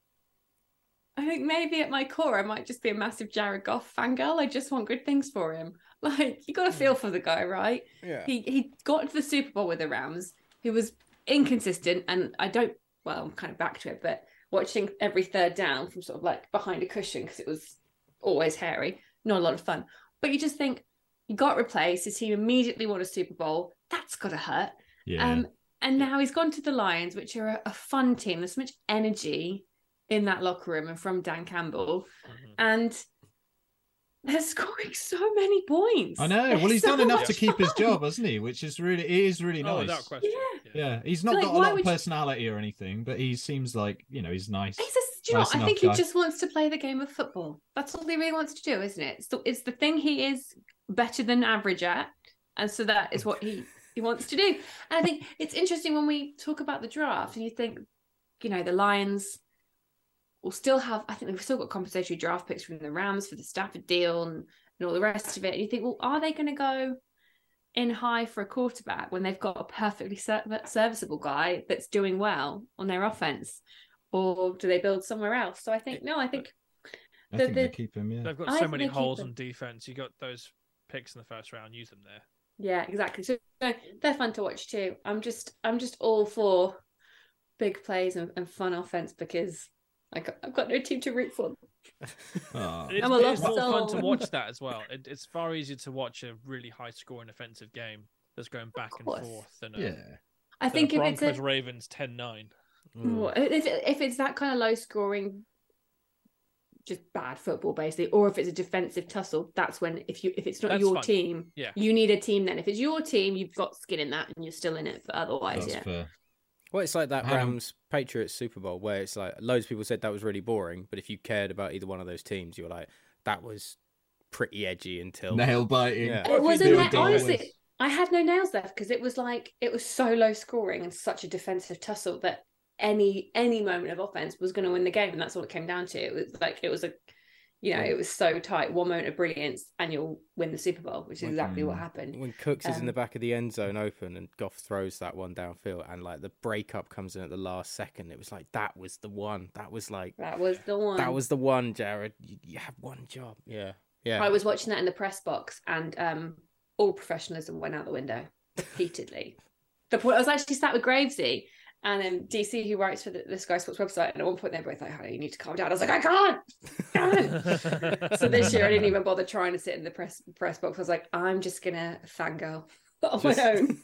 I think maybe at my core, I might just be a massive Jared Goff fangirl. I just want good things for him. Like, you got to feel for the guy, right? Yeah. He he got to the Super Bowl with the Rams. He was inconsistent, and I don't. Well, I'm kind of back to it, but watching every third down from sort of like behind a cushion because it was always hairy, not a lot of fun. But you just think he got replaced. His team immediately won a Super Bowl. That's got to hurt. Yeah. Um, and now he's gone to the Lions, which are a, a fun team. There's so much energy in that locker room and from Dan Campbell. Mhm. And they're scoring so many points. I know. They're Well, he's so done enough much to keep his fun. job, hasn't he? Which is really, it is really Oh, nice. without question. Yeah. Yeah, he's not Like, got a why lot of would you- personality or anything, but he seems like, you know, he's nice. He's just, do you know, Nice what? I enough think guy. he just wants to play the game of football. That's all he really wants to do, isn't it? It's the, it's the thing he is better than average at. And so that is what he, he wants to do. And I think it's interesting when we talk about the draft and you think, you know, the Lions will still have, I think they've still got compensatory draft picks from the Rams for the Stafford deal and, and all the rest of it. And you think, well, are they going to go in high for a quarterback when they've got a perfectly ser- serviceable guy that's doing well on their offense? Or do they build somewhere else? So I think, no, I think I the- think they the- keep him, yeah. They've got I so think many they keep holes them. on defense. You got those picks in the first round. Use them there. Yeah, exactly. So no, they're fun to watch too. I'm just I'm just all for big plays and, and fun offense because like I've got no team to root for. Oh. And It's, I'm a it's lost more fun to soul. watch that as well. It, it's far easier to watch a really high-scoring offensive game that's going back and course. forth than a, Yeah. I than think a if it's Broncos a, Ravens ten nine. Well, if if it's that kind of low scoring, just bad football basically, or if it's a defensive tussle, that's when if you if it's not That's your fun. team, Yeah. you need a team. Then if it's your team, you've got skin in that, and you're still in it. But otherwise, That's yeah, fair. Well, it's like that How- Rams Patriots Super Bowl where it's like loads of people said that was really boring, but if you cared about either one of those teams, you were like, that was pretty edgy until Nail biting. Yeah. it wasn't They were that dull. honestly. I had no nails left because it was like it was so low scoring and such a defensive tussle that any any moment of offense was going to win the game, and that's all it came down to. It was like it was a, you know, it was so tight. One moment of brilliance, and you'll win the Super Bowl, which is exactly what happened. when Cooks is in Um, the back of the end zone open and Goff throws that one downfield and like the breakup comes in at the last second, it was like that was the one. That was like That was the one. that was the one, Jared. You, you have one job. Yeah. Yeah. I was watching that in the press box, and um, all professionalism went out the window repeatedly. The point I was actually sat with Gravesy and um, D C, who writes for the, the Sky Sports website, and at one point they're both like, "Hannah, you need to calm down." I was like, "I can't." can't. So this year I didn't even bother trying to sit in the press press box. I was like, "I'm just gonna fangirl on Just- my own."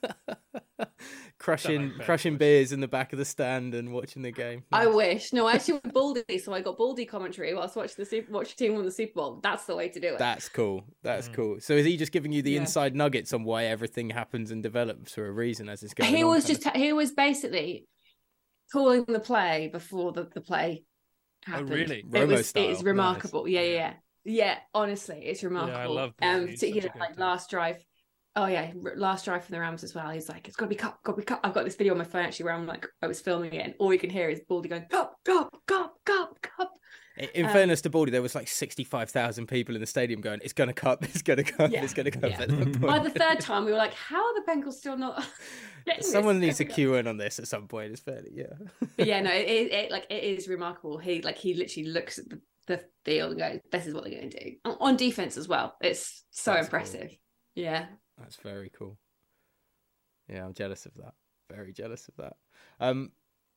crushing That makes crushing sense. beers in the back of the stand and watching the game. I wish. No, I actually went Baldy, so I got Baldy commentary whilst watching the Super watch team won the Super Bowl. That's the way to do it. That's cool. That's Mm. cool. So is he just giving you the Yeah. inside nuggets on why everything happens and develops for a reason as it's going he on? was kind just he was basically calling the play before the, the play Oh, happened. really? It Romo was style. it's remarkable. Yeah, yeah, yeah. Yeah, honestly, it's remarkable. love um Baldy. He's such a particularly good like dude. last drive. Oh yeah, r- last drive from the Rams as well. He's like, it's gotta be cup, gotta be cup. I've got this video on my phone actually where I'm like I was filming it and all you can hear is Baldy going, cup, cup, cup, cup, cup. of... In um, fairness to Baldy, there was like sixty-five thousand people in the stadium going, it's going to cup, it's going to cup, Yeah, it's going to cup. yeah. At that By point. the third time we were like, how are the Bengals still not getting this? Someone needs to Cup? cue in on this at some point. It's fairly, yeah. But yeah, no, it, it, it like it is remarkable. He like he literally looks at the, the field and goes, "This is what they're going to do." On, on defense as well, it's so That's impressive. cool. Yeah, That's very cool. Yeah, I'm jealous of that. Very jealous of that. Um,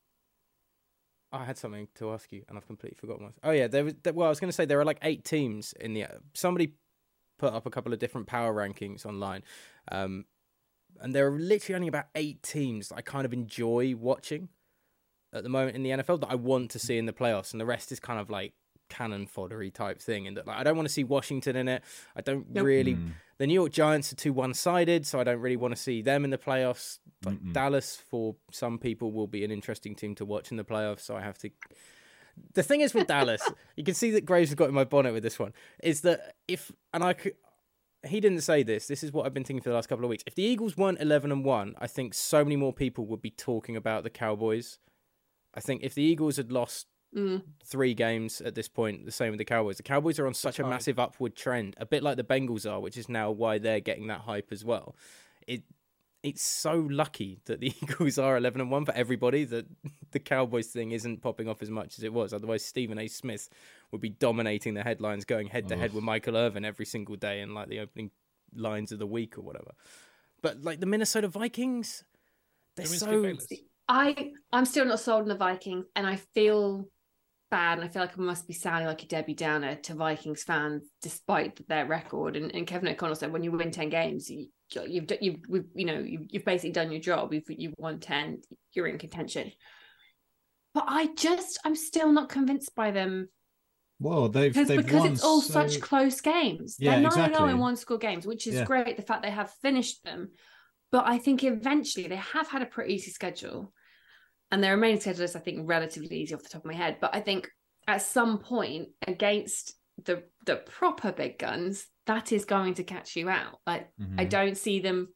I had something to ask you, and I've completely forgotten what. Oh yeah, there was. There, well, I was going to say there are like eight teams in the. Somebody put up a couple of different power rankings online, um, and there are literally only about eight teams that I kind of enjoy watching at the moment in the N F L that I want to see in the playoffs, and the rest is kind of like cannon foddery type thing. And that, like, I don't want to see Washington in it. I don't nope. really. Mm. The New York Giants are too one-sided, so I don't really want to see them in the playoffs. Like Dallas, for some people, will be an interesting team to watch in the playoffs. So I have to. The thing is with Dallas, you can see that Graves has got in my bonnet with this one. Is that if and I could. He didn't say this. This is what I've been thinking for the last couple of weeks. If the Eagles weren't eleven and one, I think so many more people would be talking about the Cowboys. I think if the Eagles had lost mm. three games at this point, the same with the Cowboys. The Cowboys are on such That's a hard. massive upward trend, a bit like the Bengals are, which is now why they're getting that hype as well. It It's so lucky that the Eagles are eleven and one for everybody that the Cowboys thing isn't popping off as much as it was. Otherwise, Stephen A. Smith would be dominating the headlines, going head-to-head with Michael Irvin every single day in like the opening lines of the week or whatever. But like the Minnesota Vikings, they're so... I, I'm still not sold on the Vikings, and I feel bad, and I feel like I must be sounding like a Debbie Downer to Vikings fans, despite their record. And, and Kevin O'Connell said, when you win ten games, you, you've you've you know you've, you've basically done your job. You've you've won ten, you're in contention. But I just, I'm still not convinced by them. Well, they've because, they've because won it's all so... such close games. Yeah, They're nine and exactly. oh in one score games, which is yeah. great. The fact they have finished them, but I think eventually they have had a pretty easy schedule. And their remaining schedule is, I think, relatively easy off the top of my head. But I think at some point against the the proper big guns, that is going to catch you out. Like mm-hmm. I don't see them.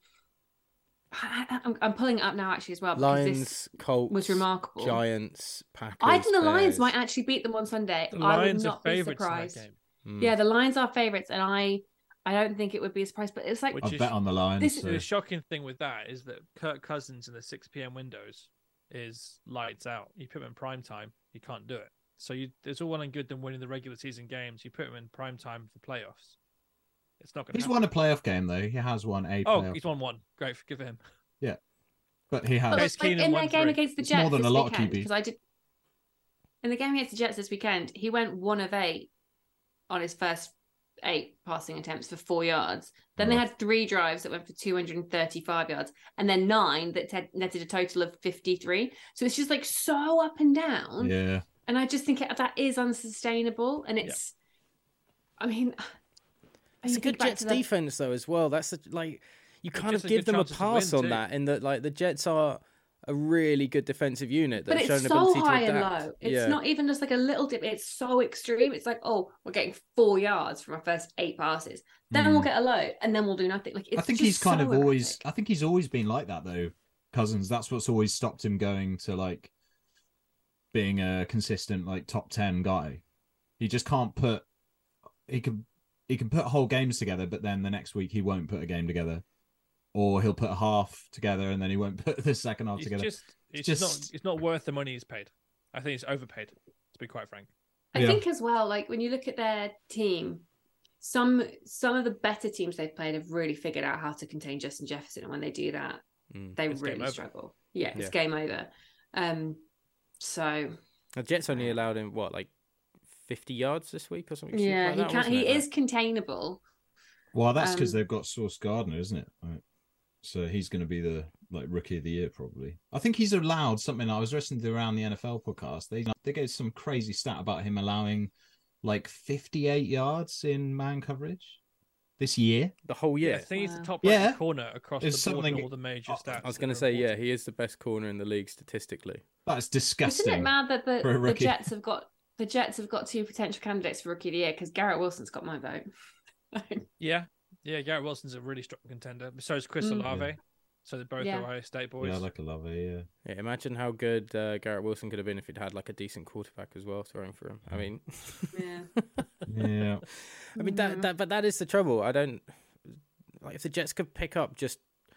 I, I'm, I'm pulling it up now actually as well. Lions, this Colts, was remarkable. Giants, Packers. I think the Bears. Lions might actually beat them on Sunday. The I Lions would not are be favourites surprised. in that game. Mm. Yeah, the Lions are favourites, and I I don't think it would be a surprise. But it's like Which I is, bet on the Lions. This so. The shocking thing with that is that Kirk Cousins in the six p.m. windows is lights out. You put him in prime time, you can't do it. So you, it's all well and good than winning the regular season games. You put him in prime time for playoffs. It's not going to He's happen. won a playoff game, though. He has won a Oh, playoff. he's won one. Great, give him. Yeah. But he has. But Case like, Keenum in won their game three. against the It's Jets more than this a lot of weekend, Q Bs. because I did in the game against the Jets this weekend, he went one of eight on his first eight passing attempts for four yards. Then Right. they had three drives that went for two hundred thirty-five yards, and then nine that t- netted a total of fifty-three. So it's just like so up and down. Yeah. And I just think that is unsustainable. And it's, yeah. I mean, it's a good Jets the... defense though as well. That's the, like you kind of give them a pass on too. that, in that like the Jets are a really good defensive unit that's but shown it's ability so high to and adapt. low. It's yeah. not even just like a little dip. It's so extreme. It's like, oh, we're getting four yards from our first eight passes. Then mm. we'll get a low, and then we'll do nothing. Like it's I think just he's kind so of always. erratic. I think he's always been like that though, Cousins. That's what's always stopped him going to like being a consistent like top ten guy. He just can't put. He can. He can put whole games together, but then the next week he won't put a game together, or he'll put a half together and then he won't put the second half It's together. Just, it's just not. It's not worth the money he's paid. I think it's overpaid. To be quite frank. I Yeah. think as well, like when you look at their team, some some of the better teams they've played have really figured out how to contain Justin Jefferson, and when they do that, Mm. they It's game really over. struggle. Yeah, it's Yeah. game over. Um, so The Jets only allowed him what, like fifty yards this week or something? yeah, like he that, can. wasn't He it? is containable. Well, that's because Um, they've got Sauce Gardner, isn't it? Right. So he's going to be the like rookie of the year probably. I think he's allowed something. I was listening to around the N F L podcast. They they gave some crazy stat about him allowing like fifty-eight yards in man coverage this year. the whole Yeah, year. I think he's the Wow. top Yeah. ranked corner across It's the board in something- all the major I- stats. I was that going to are say, yeah, reported. he is the best corner in the league statistically. That's Isn't disgusting. it mad that the, for a the rookie. Jets have got the Jets have got two potential candidates for rookie of the year? Because Garrett Wilson's got my vote. Yeah, yeah. Garrett Wilson's a really strong contender. So is Chris Mm. Olave. Yeah. So they're both Yeah. Ohio State boys. Yeah, I like a love it. Yeah. Yeah, imagine how good uh, Garrett Wilson could have been if he'd had like a decent quarterback as well throwing for him. I mean, yeah. Yeah. I mean that, that, but that is the trouble. I don't like if the Jets could pick up just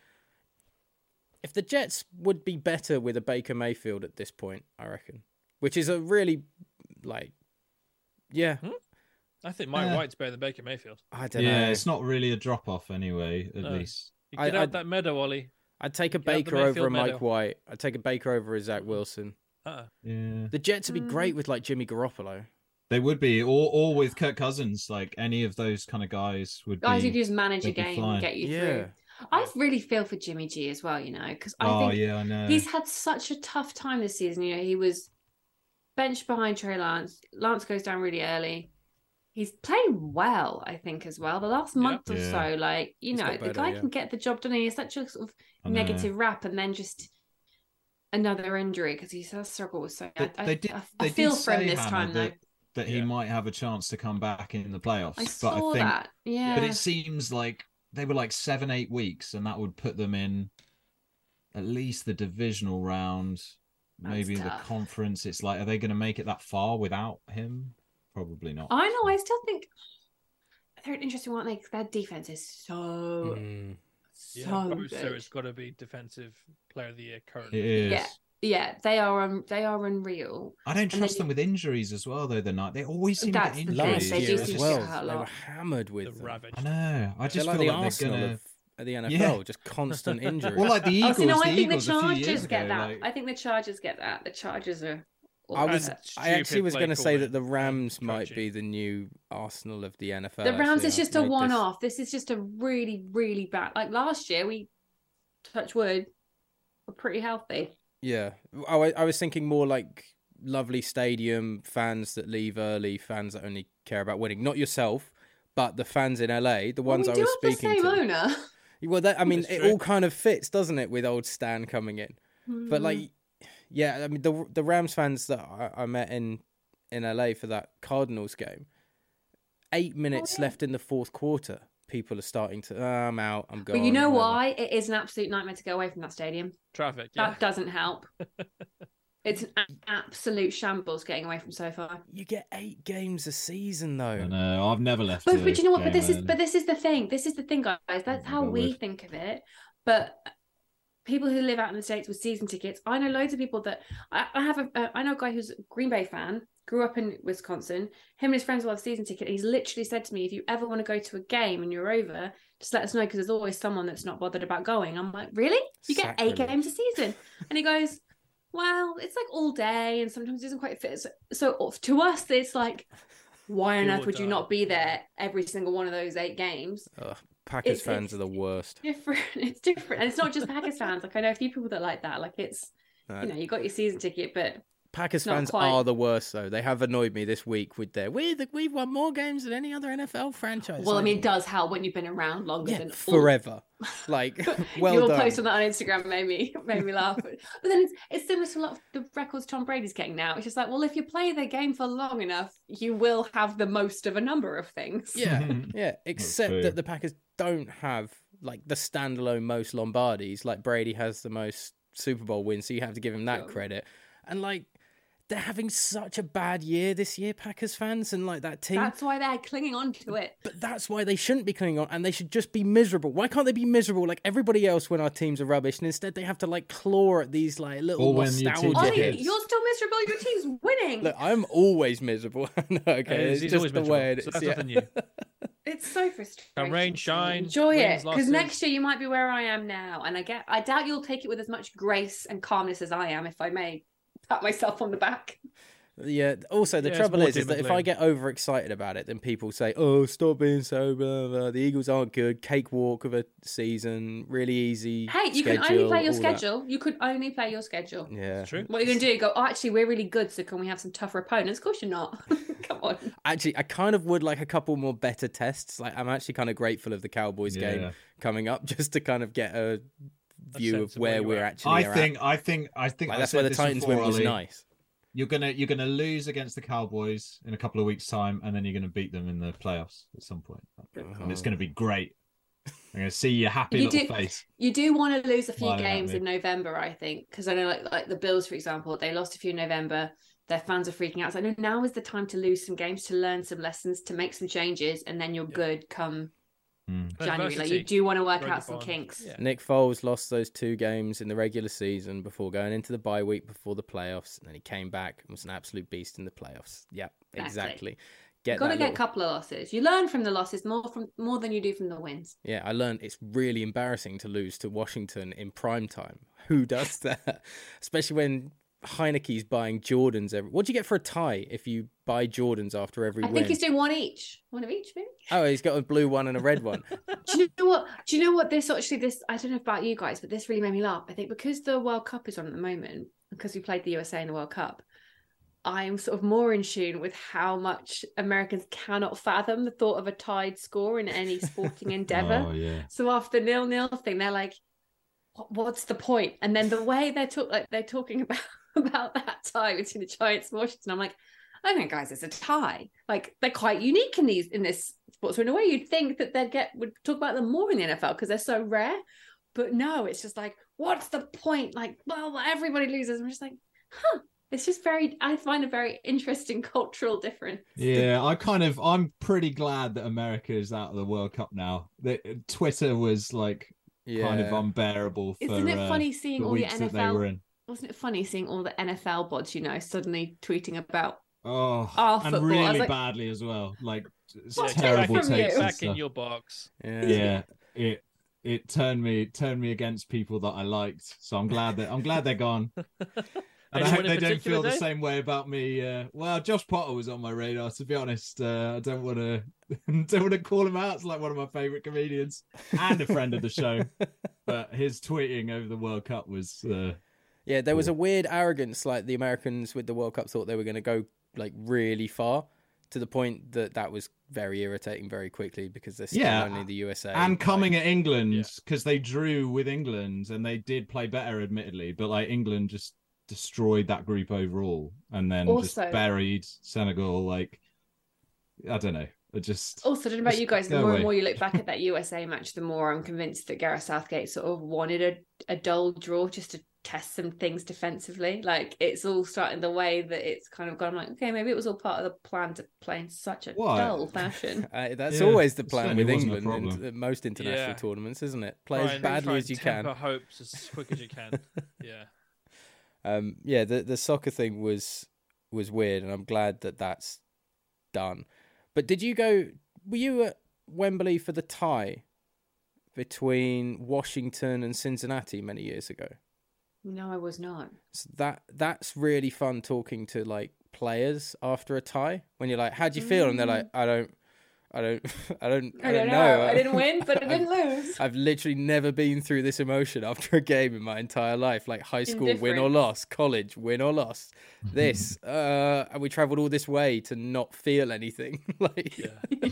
if the Jets would be better with a Baker Mayfield at this point, I reckon, which is a really like, yeah, I think Mike Yeah. White's better than Baker Mayfield. I don't Yeah, know. it's not really a drop off anyway. At No. least. You I- get out I- that meadow, Ollie. I'd take a Get out the Baker over a Mayfield Mike medal. White. I'd take a Baker over a Zach Wilson. Uh-uh. Yeah. The Jets would be Mm. great with like Jimmy Garoppolo. They would be, or or with Kirk Cousins, like any of those kind of guys would Guys be. who just manage a they'd be game fine. and get you Yeah. through. I really feel for Jimmy G as well, you know, because I Oh think yeah, I know. he's had such a tough time this season. You know, he was benched behind Trey Lance. Lance goes down really early. He's playing well, I think, as well. The last month or Yeah. so, like, you He's know, got the better, guy yeah. can get the job done. And he has such a sort of I know. negative rap, and then just another injury because he's has struggled. So They- I, they I, did- I, they I feel did for him say, this Hannah, time, though. that- that he Yeah. might have a chance to come back in the playoffs. I but saw I think, that. Yeah. But it seems like they were like seven, eight weeks, and that would put them in at least the divisional round, maybe the tough. conference. It's like, are they going to make it that far without him? Probably not. I know. I still think they're an interesting one. Like their defense is so Mm. so Yeah, Bosa good. has got to be defensive player of the year currently. It is. Yeah. Yeah, they are. Um, they are unreal. I don't And then trust you- them with injuries as well, though. The night they always seem That's to the get thing, injuries. they Last do year seem as to well, get hurt a they lot. were hammered The with them. ravage. I know. I They're just like feel the like Arsenal they're gonna. of, of the N F Yeah. L, just constant injuries. Well, like the Oh, Eagles. so no, I the think the Eagles a few years Chargers get ago, that. like- I think the Chargers get that. The Chargers are. I was, And I actually stupid was play going to say that calling the and Rams might coaching. be the new Arsenal of the N F L. The Rams actually. is just I've a made this- one-off. This is just a really, really bad. Like last year, we touch wood, were pretty healthy. Yeah, I, wa- I was thinking more like lovely stadium fans that leave early, fans that only care about winning. Not yourself, but the fans in L A, the Well, ones we I do was have the speaking same to. owner. Well, that, I mean, That's it true. all kind of fits, doesn't it, with old Stan coming in? But like, yeah, I mean, the the Rams fans that I, I met in in L A for that Cardinals game, eight minutes yeah. left in the fourth quarter, people are starting to, oh, I'm out, I'm But going. you know whatever." why? It is an absolute nightmare to go away from that stadium. Traffic. Yeah. That doesn't help. It's an a- absolute shambles getting away from SoFi. You get eight games a season, I though. know. I've never left. But, a but you know what? But game this is early. but this is the thing. This is the thing, guys. That's how Go we with. think of it. But people who live out in the States with season tickets, I know loads of people that I, I have. A, uh, I know a guy who's a Green Bay fan, grew up in Wisconsin. Him and his friends will have a season ticket. He's literally said to me, "If you ever want to go to a game and you're over, just let us know because there's always someone that's not bothered about going." I'm like, "Really? You get eight Sacrilege. games a season?" And he goes, "Well, it's like all day, and sometimes it doesn't quite fit." So, so to us, it's like, why on Do earth or would you die. not be there every single one of those eight games? Ugh, Packers It's- fans it's- are the worst. Different. It's different, and it's not just Packers fans. Like I know a few people that like that. Like it's No. you know you got your season ticket, but Packers Not fans quite. are the worst, though. They have annoyed me this week with their we we've won more games than any other N F L franchise. well, I Like, mean, it does help when you've been around longer yeah, than all- forever. Like, well Your done. post on that on Instagram made me made me laugh. But then it's it's similar to a lot of the records Tom Brady's getting now. It's just like, well, if you play the game for long enough, you will have the most of a number of things. Yeah, yeah. Except true. that the Packers don't have like the standalone most Lombardis. Like Brady has the most Super Bowl wins, so you have to give him that Sure. credit. And like, they're having such a bad year this year, Packers fans, and like that team. That's why they're clinging on to it. But that's why they shouldn't be clinging on, and they should just be miserable. Why can't they be miserable like everybody else when our teams are rubbish, and instead they have to like claw at these like little Or when your nostalgia team- Ollie, Yes. you're still miserable. Your team's winning. Look, I'm always miserable. No, okay, He's- it's he's just always the miserable, way it so is. that's yeah. nothing new. It's so frustrating. Come rain, shine, Enjoy it, wins, because losses. next year you might be where I am now, and I get. I doubt you'll take it with as much grace and calmness as I am, if I may pat myself on the back. Yeah. Also, the Yeah, it's trouble more is, is that dim if and I gloom. get overexcited about it, then people say, "Oh, stop being so blah blah." The Eagles aren't good. Cakewalk of a season, really easy. Hey, you can only schedule, play your all that. schedule. You could only play your schedule. Yeah. It's true. What are you going to do? Go, oh, actually, we're really good, so can we have some tougher opponents? Of course you're not. Come on. Actually, I kind of would like a couple more better tests. Like, I'm actually kind of grateful of the Cowboys game Yeah. coming up, just to kind of get a view sense of of where where you we're are. actually. I are think, at. I think, I think Like, I that's said where the this Titans before, win was Ollie. nice. You're gonna you're gonna lose against the Cowboys in a couple of weeks' time, and then you're gonna beat them in the playoffs at some point, and it's gonna be great. I'm gonna see your happy You little do- face. You do want to lose a few Smiling at games me. in November, I think, because I know, like, like the Bills, for example, they lost a few in November. Their fans are freaking out. So I know now is the time to lose some games, to learn some lessons, to make some changes, and then you're good come Mm. January. Like Adversity. you do want to work Break out the some bond. kinks. Yeah. Nick Foles lost those two games in the regular season before going into the bye week before the playoffs, and then he came back and was an absolute beast in the playoffs. Yep, Exactly. exactly. Get You've got to that get a little- couple of losses. You learn from the losses more from more than you do from the wins. Yeah, I learned it's really embarrassing to lose to Washington in prime time. Who does that? Especially when Heineke's buying Jordans every. What do you get for a tie if you buy Jordans after every I win? think he's doing one each. One of each, maybe. Oh, he's got a blue one and a red one. Do you know what? Do you know what this actually? This I don't know about you guys, but this really made me laugh. I think because the World Cup is on at the moment, because we played the U S A in the World Cup, I'm sort of more in tune with how much Americans cannot fathom the thought of a tied score in any sporting endeavor. Oh, yeah. So after nil nil thing, they're like, "What's the point?" And then the way they're talk like they're talking about about that tie between the Giants and Washington, I'm like, I think, guys, it's a tie. Like, they're quite unique in these in this sport. So in a way, you'd think that they'd get would talk about them more in the N F L because they're so rare. But no, it's just like, what's the point? Like, well, everybody loses. I'm just like, huh. It's just very, I find a very interesting cultural difference. Yeah, I kind of, I'm pretty glad that America is out of the World Cup now. The, Twitter was like Yeah. kind of unbearable for Isn't it uh, funny seeing the all the weeks N that F they L? were in. Wasn't it funny seeing all the N F L bods, you know, suddenly tweeting about Oh, our and football? I was really like, badly as well. Like it's What's terrible different from takes. you? and Back in stuff. your box. Yeah. Yeah, it it turned me turned me against people that I liked. So I'm glad that I'm glad they're gone. And I Anyone hope in they don't particular, feel the Dave? same way about me. Uh, well, Josh Potter was on my radar. To be honest, uh, I don't want to don't want to call him out. It's like one of my favorite comedians and a friend of the show. But his tweeting over the World Cup was uh, Yeah, there was Cool. a weird arrogance, like the Americans with the World Cup thought they were going to go like really far, to the point that that was very irritating very quickly because they're still Yeah, only the U S A. and coming like, at England Yeah. because they drew with England and they did play better, admittedly, but like England just destroyed that group overall and then just Also- buried Senegal. Like I don't know, it just Also, I don't know about Just you guys, the go more away. and more you look back at that U S A match, the more I'm convinced that Gareth Southgate sort of wanted a, a dull draw just to test some things defensively. Like, it's all starting the way that it's kind of gone. I'm like, okay, maybe it was all part of the plan to play in such a What? dull fashion. uh, that's Yeah, always the it plan certainly with wasn't a England in problem. uh, most international Yeah. tournaments, isn't it? Play Try as and- badly try as and you temper can. hopes as quick as you can. Yeah. Um, yeah, the the soccer thing was was weird, and I'm glad that that's done. But did you go? Were you at Wembley for the tie between Washington and Cincinnati many years ago? No, I was not. So that that's really fun talking to like players after a tie when you're like, "How do you feel?" And they're like, "I don't, I don't, I don't, I don't know. I didn't win, but I didn't lose. I've literally never been through this emotion after a game in my entire life. Like high school, win or Indifference. loss, college, win or loss. This, uh, and we travelled all this way to not feel anything. like, Yeah.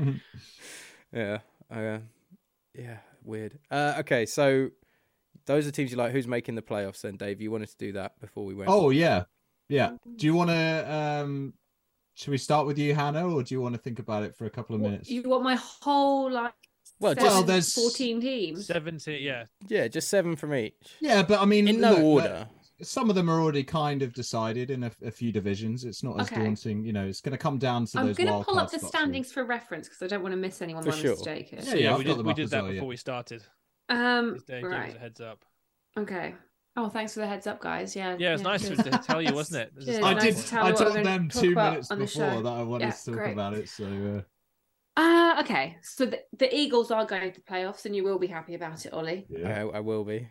yeah, uh, yeah, weird. Uh, okay, so those are teams you like. Who's making the playoffs then, Dave? You wanted to do that before we went. Oh yeah, yeah. Do you want to? Um, should we start with you, Hannah, or do you want to think about it for a couple of minutes? You want my whole like Well, seven, just- Well, there's- fourteen teams. seventeen, yeah. yeah, just seven from each Yeah, but I mean, in no look, order. uh, Some of them are already kind of decided in a, a few divisions. It's not as Okay. daunting, you know. It's going to come down to I'm those going to wild pull card up the spots, standings for reference because I don't want to miss anyone For by sure. mistake. here. Yeah, yeah, I've we got did, them we up did as that well, yeah. before we started. Um, Dave gave us a right. heads up. Okay. Oh, thanks for the heads up, guys. Yeah. Yeah, it's nice cheers. to tell you, wasn't it? This is Cheers. I nice. did. Nice to tell I what we're told gonna them talk two about minutes on the before show. that I wanted Yeah, to talk great. about it. So Uh, okay. So the, the Eagles are going to playoffs, and you will be happy about it, Ollie. uh, yeah, I, I will be.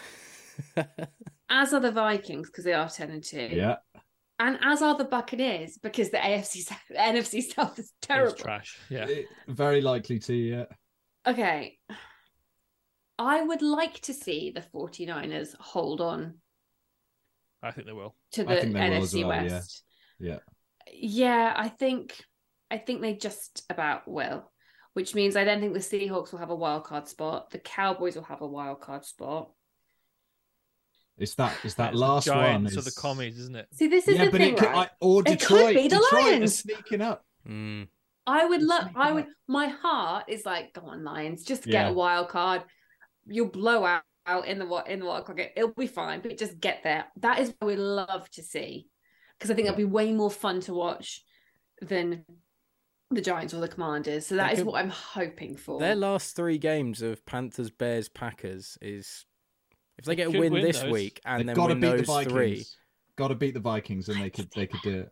As are the Vikings because they are ten and two. yeah. And as are the Buccaneers because the A F C South, N F C South is It was terrible. trash. Yeah. It- very likely to. Yeah. Okay. I would like to see the 49ers hold on I think they will. to I the think they will N F as C well, yeah. West. Yeah. Yeah, I think I think they just about will, which means I don't think the Seahawks will have a wild card spot. The Cowboys will have a wild card spot. It's that. It's that It's last the Giants one. or the is- commies, isn't it? See, this is Yeah, the but thing, it could, right? I, or It could Detroit. be the Detroit are Lions. sneaking up. Mm. I would It's love. sneaking I up. would. My heart is like, go on, Lions, just get Yeah. a wild card. You'll blow out, out in the wa- in the wild card game. It'll be fine, but just get there. That is what we love to see because I think it'll be way more fun to watch than the Giants or the Commanders. So that They is could- what I'm hoping for. Their last three games of Panthers, Bears, Packers is if they get a could win win this those. week and They've then got to win beat the those Vikings. three. Got to beat the Vikings, and they could. They could do it.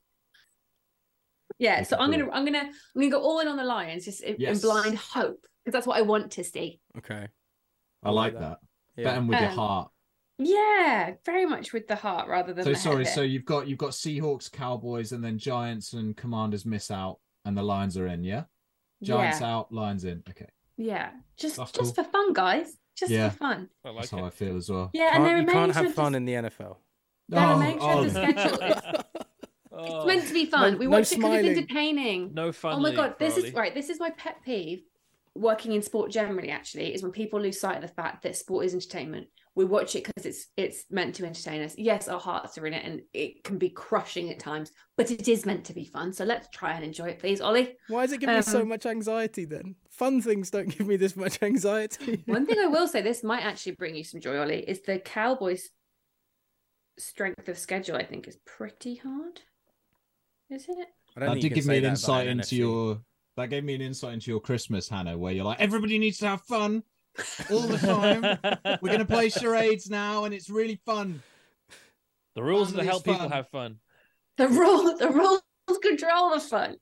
Yeah, They so could I'm do gonna, I'm gonna, I'm gonna go all in on the Lions, just in, in Yes. blind hope, because that's what I want to see. Okay. I like that. Yeah. Bet 'em with your Um, heart. Yeah, very much with the heart rather than So the sorry, head so here. you've got you've got Seahawks, Cowboys, and then Giants and Commanders miss out, and the Lions are in. Yeah, Giants Yeah, out, Lions in. Okay, yeah. Just that's just cool. for fun, guys. Just Yeah. for fun. I like That's it. how I feel as well. Yeah, and Can't, their you main can't have strength fun of- in the N F L. their Oh, main strength of oh. schedule is Oh, it's meant to be fun. No- we no watch it because smiling. it's entertaining. no fun. Oh my league god, for this is Ollie. right. This is my pet peeve. Working in sport generally, actually, is when people lose sight of the fact that sport is entertainment. We watch it because it's it's meant to entertain us. Yes, our hearts are in it, and it can be crushing at times, but it is meant to be fun. So let's try and enjoy it, please, Ollie. Why does it give me so Um, much anxiety then? Fun things don't give me this much anxiety. One thing I will say, this might actually bring you some joy, Ollie, is the Cowboys' strength of schedule. I think is pretty hard, isn't it? I don't That think you did can give say me an that about insight an N into F C. your. That gave me an insight into your Christmas, Hannah, where you're like, everybody needs to have fun all the time. We're gonna play charades now, and it's really fun. The rules are to Family's help people fun. have fun. The rules, the rules control the fun.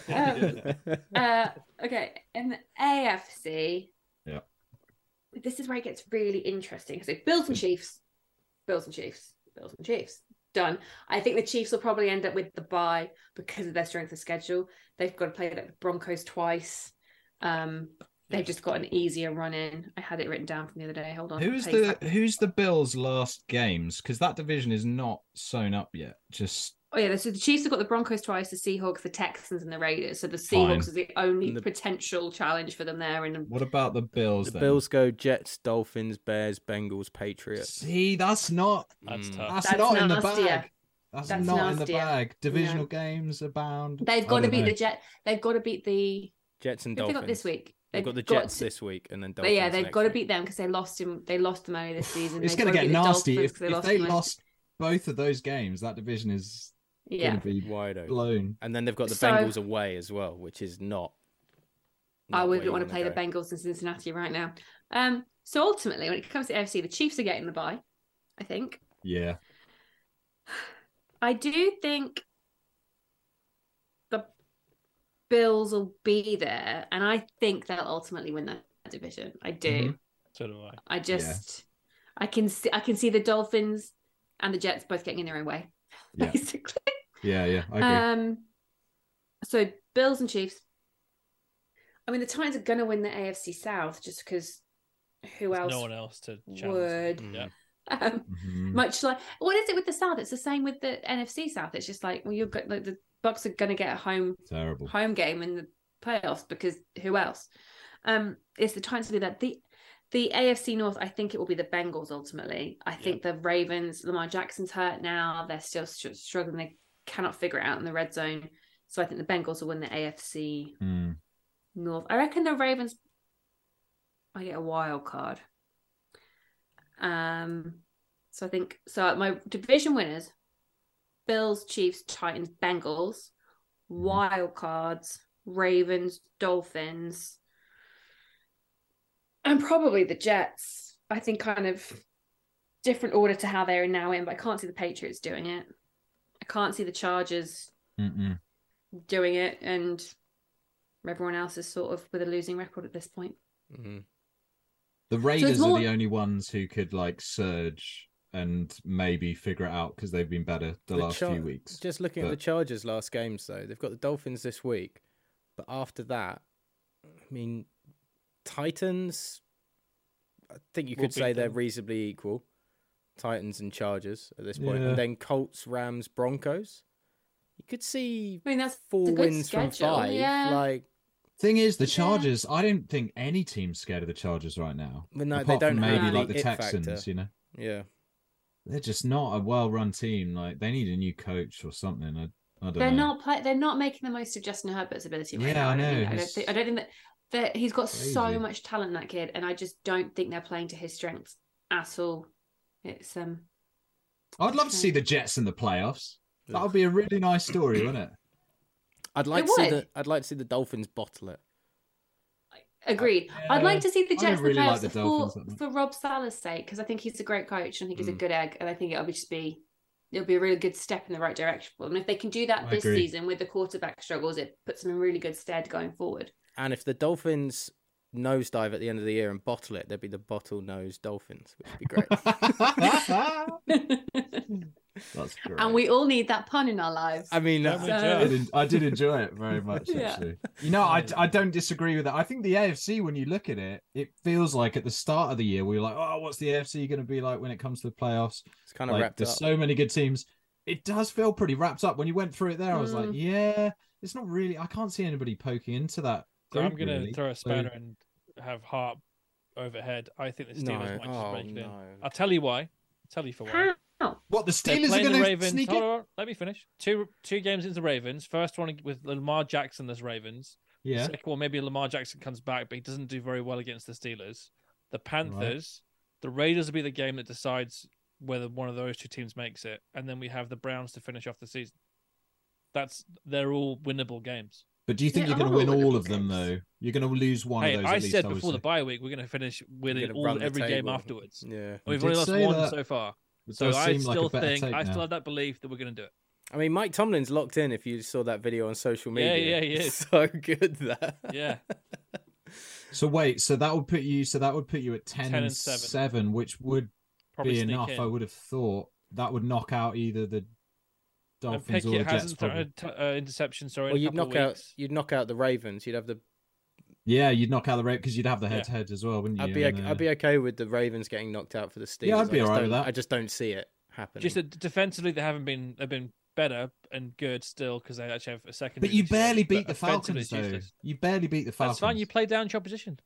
Um, uh, okay, in the A F C, Yeah. this is where it gets really interesting. So Bills and Chiefs, Bills and Chiefs, Bills and Chiefs, done. I think the Chiefs will probably end up with the bye because of their strength of schedule. They've got to play the Broncos twice. Um, they've just got an easier run in. I had it written down from the other day. Hold on. Who's Page the back. Who's the Bills' last games? Because that division is not sewn up yet. Just Oh yeah, so the Chiefs have got the Broncos twice, the Seahawks, the Texans, and the Raiders. So the Fine. Seahawks is the only And the- potential challenge for them there. And what about the Bills? The then? Bills go Jets, Dolphins, Bears, Bengals, Patriots. See, that's not That's Mm. tough. that's, That's not in the nastier. bag. That's, That's not in the nastier. bag. Divisional No. games abound. they've I got to don't beat know. the Jet. They've got to beat the. Jets and Who have they Dolphins. got this week? They've got the got Jets to- this week, and then But Dolphins. yeah, they've next got to week. beat them because they lost them. They lost them earlier this season. It's They've going to gotta get beat the nasty Dolphins if, 'cause if lost they them. lost both of those games. That division is Yeah, going to be wide open. blown. And then they've got the So- Bengals away as well, which is not. I not where wouldn't you want to wanna play the go. Bengals in Cincinnati right now. Um, so ultimately, when it comes to A F C, the Chiefs are getting the bye. I think. Yeah. I do think the Bills will be there, and I think they'll ultimately win that division. I do. Mhm. So do I. I just, I can see, I can see the Dolphins and the Jets both getting in their own way, Yeah. basically. Yeah, yeah. I agree. Um, so Bills and Chiefs. I mean, the Titans are going to win the A F C South just because who There's else no one else to challenge. would? Mm. Yeah. Um, Mhm. much like what is it with the South? It's the same with the N F C South. It's just like, well, you've got like, the Bucks are going to get a home Terrible. home game in the playoffs because who else? Um, it's the Titans to do that. The the A F C North, I think it will be the Bengals ultimately. I think the Ravens, Lamar Jackson's hurt now. They're still str- struggling. They cannot figure it out in the red zone. So I think the Bengals will win the A F C Mm. North. I reckon the Ravens I get a wild card. Um, so I think so. My division winners: Bills, Chiefs, Titans, Bengals. Wild cards: Ravens, Dolphins, and probably the Jets. I think kind of different order to how they're now in, but I can't see the Patriots doing it. I can't see the Chargers Mm-mm. doing it, and everyone else is sort of with a losing record at this point. Mhm. The Raiders more- are the only ones who could like surge and maybe figure it out because they've been better the, last Char- few weeks. Just looking at But- the Chargers' last games, though, they've got the Dolphins this week, but after that, I mean, Titans. I think you We'll could say beat they're them. reasonably equal. Titans and Chargers at this point, Yeah. and then Colts, Rams, Broncos. You could see I mean, that's four a good wins from schedule, five. yeah. Like, Thing is, the Yeah. Chargers. I don't think any team's scared of the Chargers right now. but no, they apart don't from maybe have like the the it Texans. factor. You know, Yeah, they're just not a well-run team. Like they need a new coach or something. I, I don't They're know. not play, They're not making the most of Justin Herbert's ability right Yeah, now. I I don't know, think, I don't he's- think. I don't think that that he's got so Crazy. much talent, that kid, and I just don't think they're playing to his strengths at all. It's um. I'd love to see the Jets in the playoffs. That would be a really nice story, wouldn't it? I'd like It to see would. the I'd like to see the Dolphins bottle it. Agreed. I'd yeah, like to see the I don't Jets in really the playoffs like the Dolphins for, that much. for Rob Salah's sake, because I think he's a great coach and I think he's a Mm. good egg, and I think it'll be just be it'll be a really good step in the right direction for them. If they can do that I this agree. season with the quarterback struggles, it puts them in really good stead going forward. And if the Dolphins nosedive at the end of the year and bottle it, there'd be the bottlenose Dolphins, which would be great. That's great. And we all need that pun in our lives. I mean, Don't we uh, I just? did, I did enjoy it very much, Yeah. actually. You know, I, I don't disagree with that. I think the A F C, when you look at it, it feels like at the start of the year, we were like, oh, what's the A F C going to be like when it comes to the playoffs? it's kind of Like, wrapped there's up. so many good teams. It does feel pretty wrapped up. When you went through it there, I was like, Mm. yeah, it's not really, I can't see anybody poking into that. So I'm group, going to really. throw a So- spanner and have Hart overhead. I think the Steelers No. might just Oh, break it in. no. I'll tell you why. I'll tell you for why. How? What, the They're Steelers are playing the going to Ravens. sneak Hold it? on, let me finish. Two two games into the Ravens. First one with Lamar Jackson as Ravens. Yeah. Second one, maybe Lamar Jackson comes back, but he doesn't do very well against the Steelers. The Panthers, the Raiders will be the game that decides whether one of those two teams makes it, and then we have the Browns to finish off the season. That's they're all winnable games. But do you think They you're going to are win winnable all of them, games. though? You're going to lose one Hey, of those I at least, said I would before the say. bye week we're going to finish winning gonna all run the every game table. afterwards. Yeah. We've did only lost say one that. so far, It so does I seem like a still better think take I still now. have that belief that we're going to do it. I mean, Mike Tomlin's locked in. If you saw that video on social media, Yeah, yeah, he is. So good that. Yeah, So wait, so that would put you, so that would put you at ten, ten and and seven. seven, which would probably be sneak enough. in. I would have thought that would knock out either the And Dolphins or Pickett the Jets. hasn't thrown probably. a t- uh, interception. Sorry, Well, in a you'd couple knock of out. weeks. You'd knock out the Ravens. You'd have the. Yeah, you'd knock out the rate because you'd have the Yeah. head to head as well, wouldn't you? I'd be. And, Okay, uh, I'd be okay with the Ravens getting knocked out for the Steelers. Yeah, I'd be I just alright with don't- that. I just don't see it happening. Just that defensively, they haven't been. They've been better and good still because they actually have a second. But you barely beat the Falcons, though. Useless. You barely beat the Falcons. That's fine. You play down to your opposition.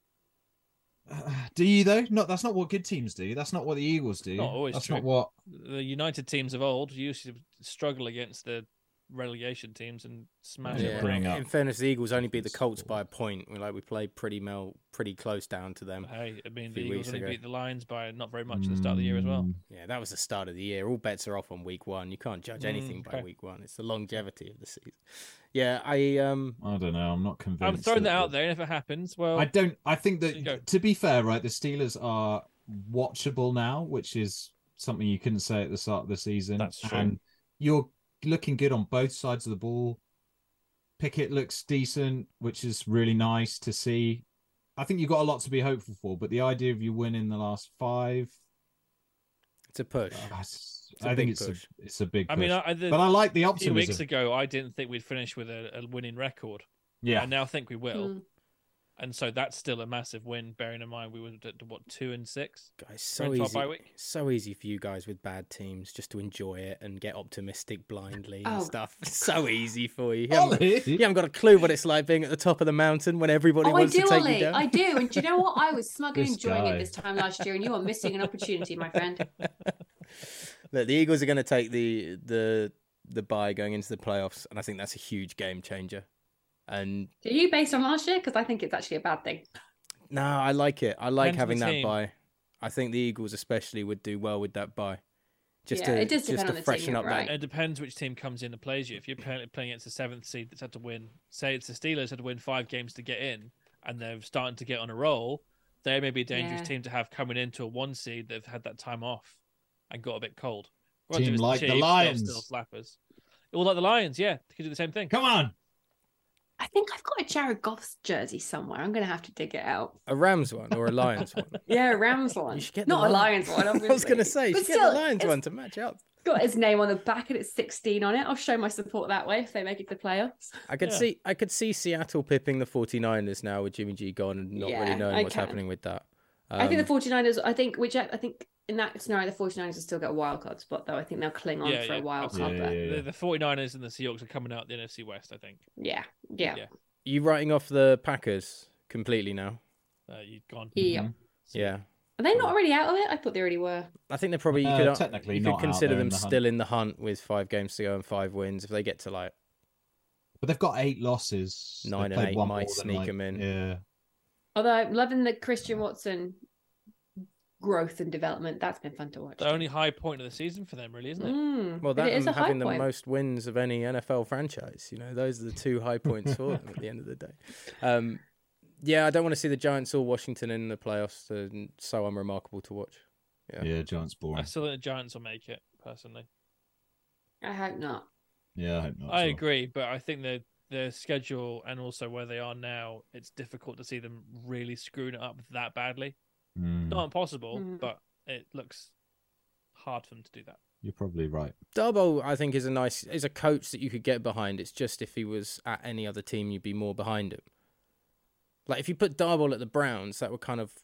Uh, do you though? Not. That's not what good teams do. That's not what the Eagles do. Not always That's true. not what. The United teams of old used to struggle against the relegation teams and smash Yeah, them. bring around. up- In fairness, the Eagles only beat the Colts by a point. We like we played pretty mel pretty close down to them. Hey, I mean, the few Eagles weeks only ago. beat the Lions by not very much at the start of the year as well. Mm, Yeah, that was the start of the year. All bets are off on week one. You can't judge Mm, anything by okay. week one. It's the longevity of the season. Yeah, I um I don't know. I'm not convinced. I'm throwing that out the- there, and if it happens, well, I don't. I think There you go. that to be fair, right, the Steelers are watchable now, which is something you couldn't say at the start of the season. That's true. And you're looking good on both sides of the ball. Pickett looks decent, which is really nice to see. I think you've got a lot to be hopeful for, but the idea of you winning the last five, it's a push. uh, it's- a I think big it's push. a, it's a big. I mean, push. I, the, but I like the a few weeks optimism. ago, I didn't think we'd finish with a, a winning record. Yeah, I now think we will, Mm. and so that's still a massive win. Bearing in mind we were at what two and six. Guys, so Going to our easy. bye week? So easy for you guys with bad teams just to enjoy it and get optimistic blindly and Oh. stuff. So easy for you. You haven't, Ollie. you haven't got a clue what it's like being at the top of the mountain when everybody Oh, I wants do, to take you Ollie. down. I do. And do you know what? I was smugly This enjoying guy. it this time last year, and you are missing an opportunity, my friend. Look, the Eagles are going to take the the the bye going into the playoffs, and I think that's a huge game changer. And Are you based on last year? Because I think it's actually a bad thing. no, I like it. I like Depends on having the that team. bye. I think the Eagles especially would do well with that bye. Just Yeah, to it does just depend to on the team, freshen you're up right. that. It depends which team comes in and plays you. If you're playing playing against the seventh seed that's had to win, say it's the Steelers had to win five games to get in, and they're starting to get on a roll, they may be a dangerous Yeah. team to have coming into a one seed that've had that time off and got a bit cold. Well, Team if it's like the Chiefs, they'll Lions. still slap us. All like the Lions, yeah, they could do the same thing. Come on. I think I've got a Jared Goff's jersey somewhere. I'm going to have to dig it out. A Rams one or a Lions one? Yeah, a Rams one. You should get the Not a Lions- Lions one, obviously. I was going to say, you But should get still, the Lions it's one to match up. got his name on the back and it's sixteen on it. I'll show my support that way if they make it to playoffs. I could Yeah. see I could see Seattle pipping the 49ers now with Jimmy G gone and not really Yeah, knowing I what's can. happening with that. I think Um, the 49ers, I think, which I I think in that scenario, the 49ers will still get a wild card spot, though. I think they'll cling on Yeah, for yeah, a wild absolutely. card Yeah, there. yeah, The, the 49ers and the Seahawks are coming out the N F C West, I think. Yeah, yeah. Yeah. you writing off the Packers completely now? Uh, you've gone. Yeah. Mhm. Yeah. Are they not already out of it? I thought they already were. I think they're probably you Uh, could technically you not could out consider there them in the hunt. still in the hunt with five games to go and five wins. If they get to like But they've got eight losses. They've Nine and played eight one might more than, sneak like- 'em in. Yeah. Although I'm loving the Christian Watson growth and development. That's been fun to watch. The only high point of the season for them, really, isn't it? Mm, well but that it is and a high having the point. most wins of any N F L franchise. You know, those are the two high points for them at the end of the day. Um, yeah, I don't want to see the Giants or Washington in the playoffs. They're so unremarkable to watch. Yeah. Yeah, Giants I boring. still think the Giants will make it, personally. I hope not. Yeah, I hope not. I as well. agree, but I think the their schedule and also where they are now, it's difficult to see them really screwing it up that badly. Mm, Not impossible, Mm. but it looks hard for them to do that. you're probably right. Darboll, I think, is a nice is a coach that you could get behind. It's just if he was at any other team, you'd be more behind him. Like if you put Darboll at the Browns, that would kind of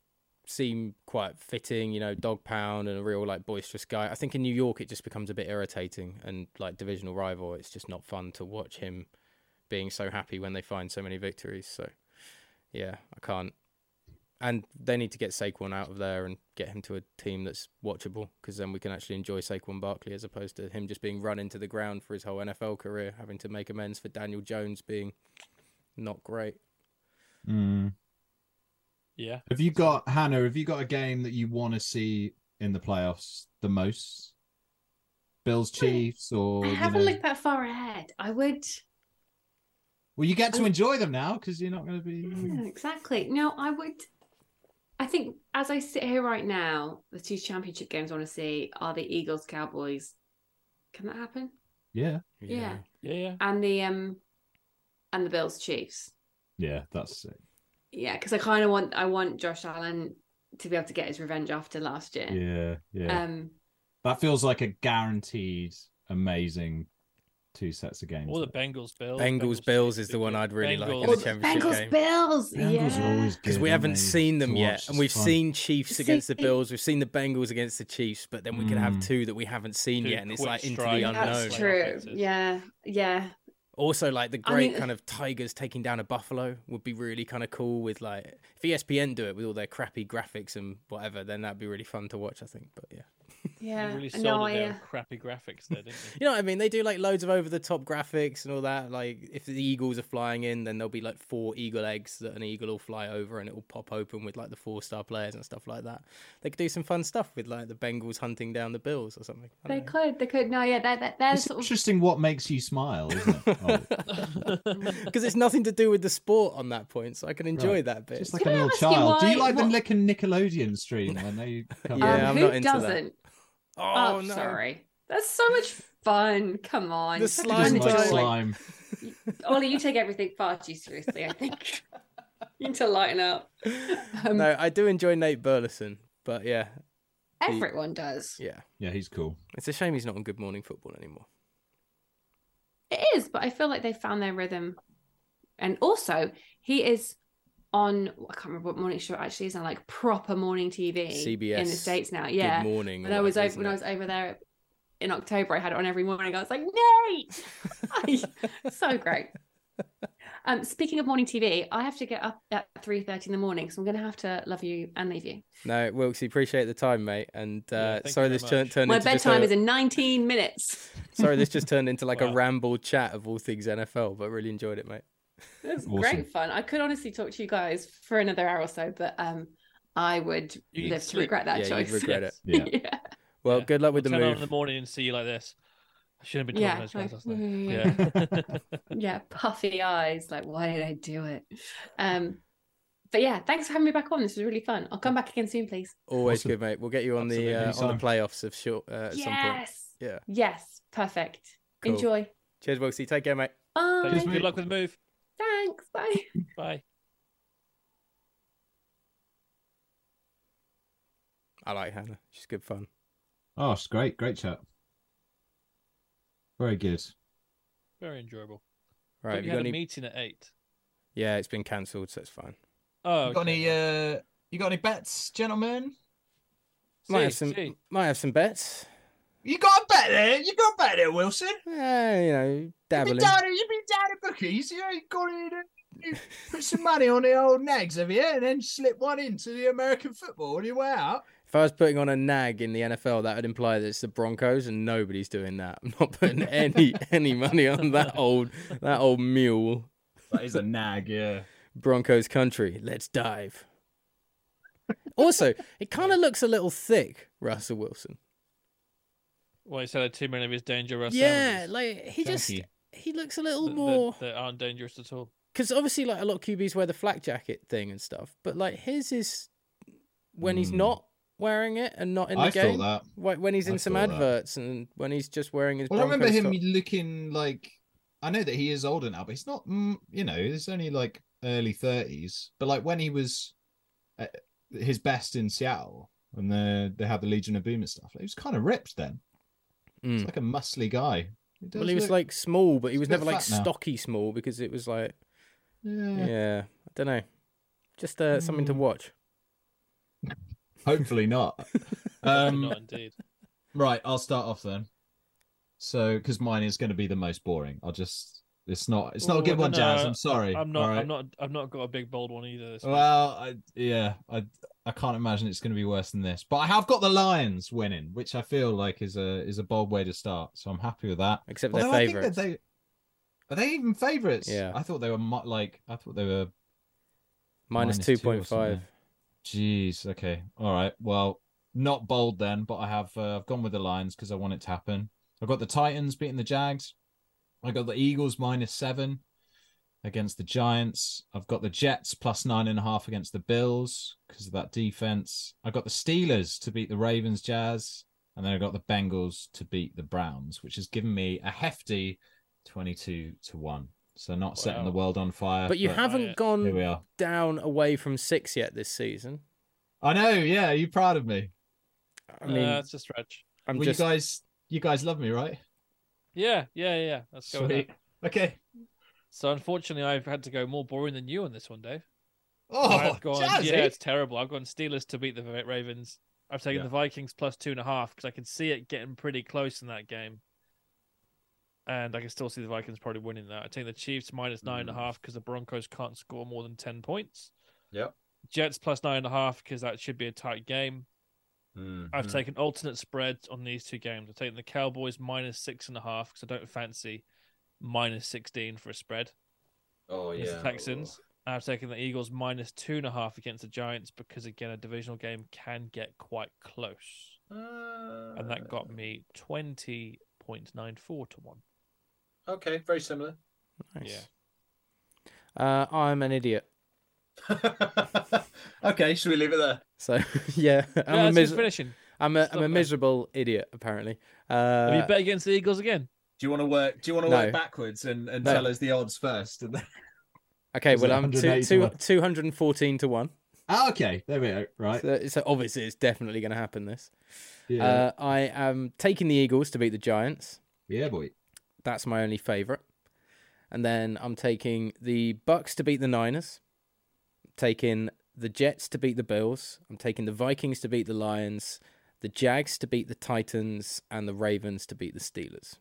seem quite fitting, you know, dog pound and a real like boisterous guy. I think in New York it just becomes a bit irritating and like divisional rival. It's just not fun to watch him being so happy when they find so many victories. So yeah, I can't. And they need to get Saquon out of there and get him to a team that's watchable, because then we can actually enjoy Saquon Barkley as opposed to him just being run into the ground for his whole N F L career, having to make amends for Daniel Jones being not great. Mm. Yeah. Have you got, Hannah, have you got a game that you want to see in the playoffs the most? Bills, Chiefs, or... I you haven't know... looked that far ahead. I would... Well, you get to I- enjoy them now because you're not going to be... Yeah, exactly. No, I would... I think as I sit here right now, the two championship games I want to see are the Eagles Cowboys. Can that happen? Yeah. Yeah. Yeah, yeah. And the um and the Bills Chiefs. Yeah, that's it. Yeah, because I kind of want I want Josh Allen to be able to get his revenge after last year. Yeah, yeah. Um That feels like a guaranteed, amazing two sets of games. Or the Bengals Bills. Bengals Bills is the one I'd really like in Bengals. the championship Bengals game. Bills. Bengals yeah. are always Because good, we aren't haven't they, seen them to yet, watch? and we've It's fun. seen Chiefs See, against the it- Bills, we've seen the Bengals against the Chiefs, but then we could have Mm. two that we haven't seen Two yet, and it's quick like into strike the That's unknown. That's Like true. offenses. Yeah. Yeah. Also, like the I great mean- kind of Tigers taking down a Buffalo would be really kind of cool. With like, if E S P N do it with all their crappy graphics and whatever, then that'd be really fun to watch, I think. But yeah, Yeah. You really sold no, it I, there uh, with crappy graphics there, didn't you? you know what I mean? They do like loads of over the top graphics and all that. Like, if the eagles are flying in, then there'll be like four eagle eggs that an eagle will fly over, and it will pop open with like the four star players and stuff like that. They could do some fun stuff with like the Bengals hunting down the Bills or something. I don't they know. could. They could. No, yeah, that that that's It's sort of interesting what makes you smile, isn't it? Oh, Because it's nothing to do with the sport on that point, so I can enjoy Right. that bit. just like Can a I little ask you child. Do you why- like the what- Nick and Nickelodeon stream when they come Yeah, um, I'm who not into that. doesn't? oh, Oh, no. sorry. That's so much fun. Come on. The Such slime fun Doesn't like time. joy. slime. Ollie, you take everything far too seriously, I think. You need to lighten up. Um, No, I do enjoy Nate Burleson, but yeah, everyone does. yeah. Yeah, he's cool. It's a shame he's not on Good Morning Football anymore. It is, but I feel like they found their rhythm. And also, he is on, I can't remember what morning show it actually is on, like proper morning T V C B S in the States now. Yeah. Good Morning. When or I was whatever, over, when I isn't was over there in October, I had it on every morning. I was like, Nate! So great. Um, speaking of morning T V, I have to get up at three thirty in the morning, so I'm going to have to love you and leave you. it? No, Wilkesy, appreciate the time, mate. And Yeah, uh, thank you sorry, very this turn, much. turned My into just bedtime a- is in nineteen minutes. Sorry, this just turned into like Wow. a ramble chat of all things N F L, but really enjoyed it, mate. It was Awesome. great fun. I could honestly talk to you guys for another hour or so, but um, I would You live to sleep. regret that yeah, choice. you'd regret it. Yeah. yeah. Well, Yeah. good luck with the Turn on in move. the morning and see you like this. I shouldn't have been Yeah, talking to those guys like, last night. Yeah. Yeah, puffy eyes. Like, why did I do it? Um, but yeah, thanks for having me back on. This was really fun. I'll come back again soon, please. Always Awesome. good, mate. We'll get you on the Absolutely. uh, on Anytime. the playoffs of short uh, at some point. Yes. Yeah. Yes. Perfect. Cool. Enjoy. Cheers, Wilkesy. Take care, mate. Bye. Thanks. Good luck with the move. Thanks. Bye. Bye. I like Hannah. She's good fun. Oh, it's great. Great chat. Very good. Very enjoyable. Right. But Have you you had got a any... meeting at eight. Yeah, it's been cancelled, so it's fine. Oh, You got okay. any? Uh, you got any bets, gentlemen? Might See, have some. see. Might have some bets. You got a bet there. You got a bet there, Wilson. Yeah, you know, You've dabbling. been down, you've been down at bookies. You ain't got it. You put some money on the old nags, have you? And then slip one into the American football on your way out. If I was putting on a nag in the N F L, that would imply that it's the Broncos, and nobody's doing that. I'm not putting any any money on that old that old mule. That is a nag, yeah. Broncos country. Let's dive. Also, it kind of looks a little thick, Russell Wilson. Well, he said had too many of his dangerous Yeah, sandwiches like he just Chunky. he looks a little that, more that, that aren't dangerous at all. because obviously like a lot of Q Bs wear the flak jacket thing and stuff, but like his is when he's Hmm. not wearing it and not in the I game. thought that. Wh- When he's in I some thought that. adverts and when he's just wearing his. Well, I remember Broncos him top- looking like I know that he is older now, but he's not. mm, You know, he's only like early thirties. But like when he was at his best in Seattle, when they they had the Legion of Boom and stuff, he was kind of ripped then. Mm. He's like a muscly guy. He does Well, he was look- like small, but he he's was a bit never like fat now. stocky small because it was like, yeah. yeah, I don't know, just uh, something to Mm. watch. Hopefully not. Um, um, not indeed. right, I'll start off then. So, because mine is going to be the most boring. I'll just. It's not. It's not a Ooh, good no, one, no, Jazz. I'm sorry. I'm not. all right? I'm not. I've not got a big bold one either. This week. Well, I yeah, I I can't imagine it's going to be worse than this. But I have got the Lions winning, which I feel like is a is a bold way to start. So I'm happy with that. Except Although their I think that favourites. they are they even favourites? Yeah. I thought they were mu- like I thought they were Minus minus two two or point five. something. Jeez. Okay. All right. Well, not bold then, but I have uh, I've gone with the Lions because I want it to happen. I've got the Titans beating the Jags. I got the Eagles minus seven against the Giants. I've got the Jets plus nine and a half against the Bills because of that defense. I got the Steelers to beat the Ravens, Jazz, and then I got the Bengals to beat the Browns, which has given me a hefty twenty-two to one. So not setting the Wow. world on fire. But you yeah. haven't Yeah. Here gone we are. down away from six yet this season. I know. Yeah, are you proud of me? I mean, uh, it's a stretch. I'm well, just. you guys, you guys love me, right? Yeah, yeah, yeah. Let's go with Sweet. that. Okay. So unfortunately, I've had to go more boring than you on this one, Dave. Oh, I've gone, jazzy. yeah, it's terrible. I've gone Steelers to beat the Ra- Ravens. I've taken Yeah. the Vikings plus two and a half because I can see it getting pretty close in that game. And I can still see the Vikings probably winning that. I take the Chiefs minus nine and a half because the Broncos can't score more than ten points. Yep. Jets plus nine and a half because that should be a tight game. I've Mhm. taken alternate spreads on these two games. I've taken the Cowboys minus six and a half because I don't fancy minus sixteen for a spread. Oh against the Texans. I've taken the Eagles minus two and a half against the Giants because again a divisional game can get quite close, and that got me twenty point nine four to one. Okay, very similar. Nice. Uh, I'm an idiot. Okay, should we leave it there? So yeah, I'm Yeah, a that's mis- good finishing. I'm a Stop I'm a there. miserable idiot apparently. Have you Uh, bet against the Eagles again? Do you want to work? Do you want to No. work backwards and, and No. tell us the odds first? And then... okay, Is well it I'm one hundred two, eighty to two, one? two hundred fourteen to one. Ah, okay, there we go. Right. So, so obviously it's definitely going to happen. This. Yeah. Uh, I am taking the Eagles to beat the Giants. yeah, boy. That's my only favourite. And then I'm taking the Bucks to beat the Niners. Taking the Jets to beat the Bills. I'm taking the Vikings to beat the Lions. The Jags to beat the Titans. And the Ravens to beat the Steelers.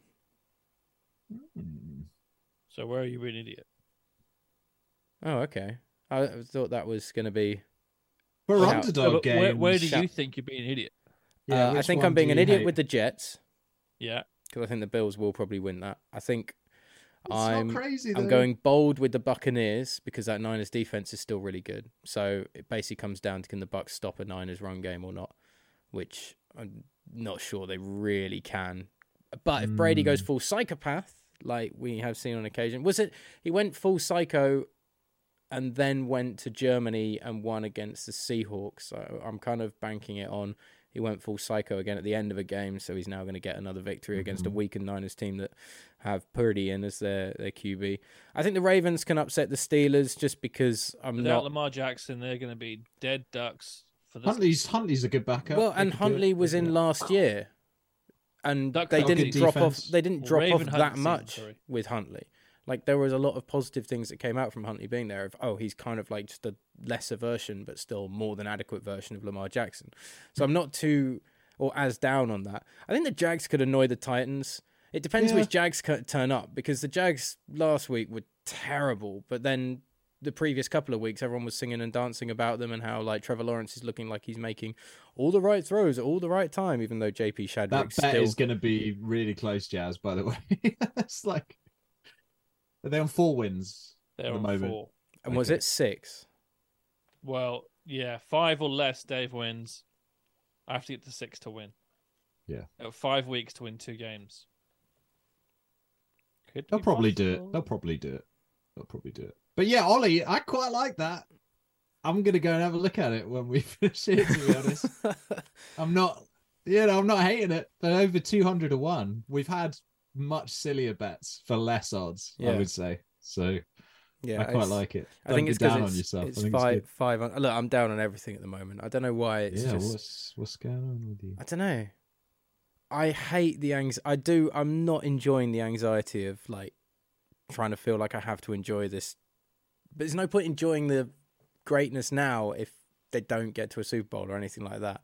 Hmm. So where are you an idiot? Oh, okay. I thought that was going to be... For Shout. underdog No, but games. where, where do shout. you think you're being an idiot? Yeah, uh, I which think one I'm being do an you idiot hate? with the Jets. Yeah. Because I think the Bills will probably win that. I think It's I'm... not crazy. I'm though. going bold with the Buccaneers because that Niners defense is still really good. So it basically comes down to can the Bucks stop a Niners run game or not, which I'm not sure they really can. But if Brady goes Mm. full psychopath, like we have seen on occasion, was it he went full psycho and then went to Germany and won against the Seahawks? So I'm kind of banking it on he went full psycho again at the end of a game, so he's now going to get another victory mm-hmm. against a weakened Niners team that have Purdy in as their, their Q B. I think the Ravens can upset the Steelers just because I'm Without not... Lamar Jackson, they're going to be dead ducks for this. Huntley's Huntley's a good backup. Well, They and could do Huntley it. was in last year, and Duck they Huntley. didn't Good drop off. defense. They didn't Well, drop Raven off Huntley that season, much sorry. with Huntley. Like there was a lot of positive things that came out from Huntley being there. Of oh, he's kind of like just a lesser version, but still more than adequate version of Lamar Jackson. So I'm not too or as down on that. I think the Jags could annoy the Titans. It depends Yeah. which Jags could turn up because the Jags last week were terrible, but then the previous couple of weeks everyone was singing and dancing about them and how like Trevor Lawrence is looking like he's making all the right throws at all the right time, even though J P That Shadrick's bet still is going to be really close, Jazz. By the way, it's like are they on four wins They're at the on moment? four. and was Okay. it six? Well, yeah, five or less, Dave wins. I have to get to six to win. Yeah. Got five weeks to win two games. Could They'll be probably do it. possible. They'll probably do it. They'll probably do it. But yeah, Ollie, I quite like that. I'm gonna go and have a look at it when we finish it. To be honest, I'm not. You know, I'm not hating it. But over two hundred to one, we've had much sillier bets for less odds. Yeah. I would say so. Yeah, I quite it's- like it. I Don't think be it's because down it's, on yourself. it's I think five, it's five. On, look, I'm down on everything at the moment. I don't know why. good. It's Yeah, just, what's what's going on with you? I don't know. I hate the anxiety. I do. I'm not enjoying the anxiety of like trying to feel like I have to enjoy this. But there's no point enjoying the greatness now if they don't get to a Super Bowl or anything like that.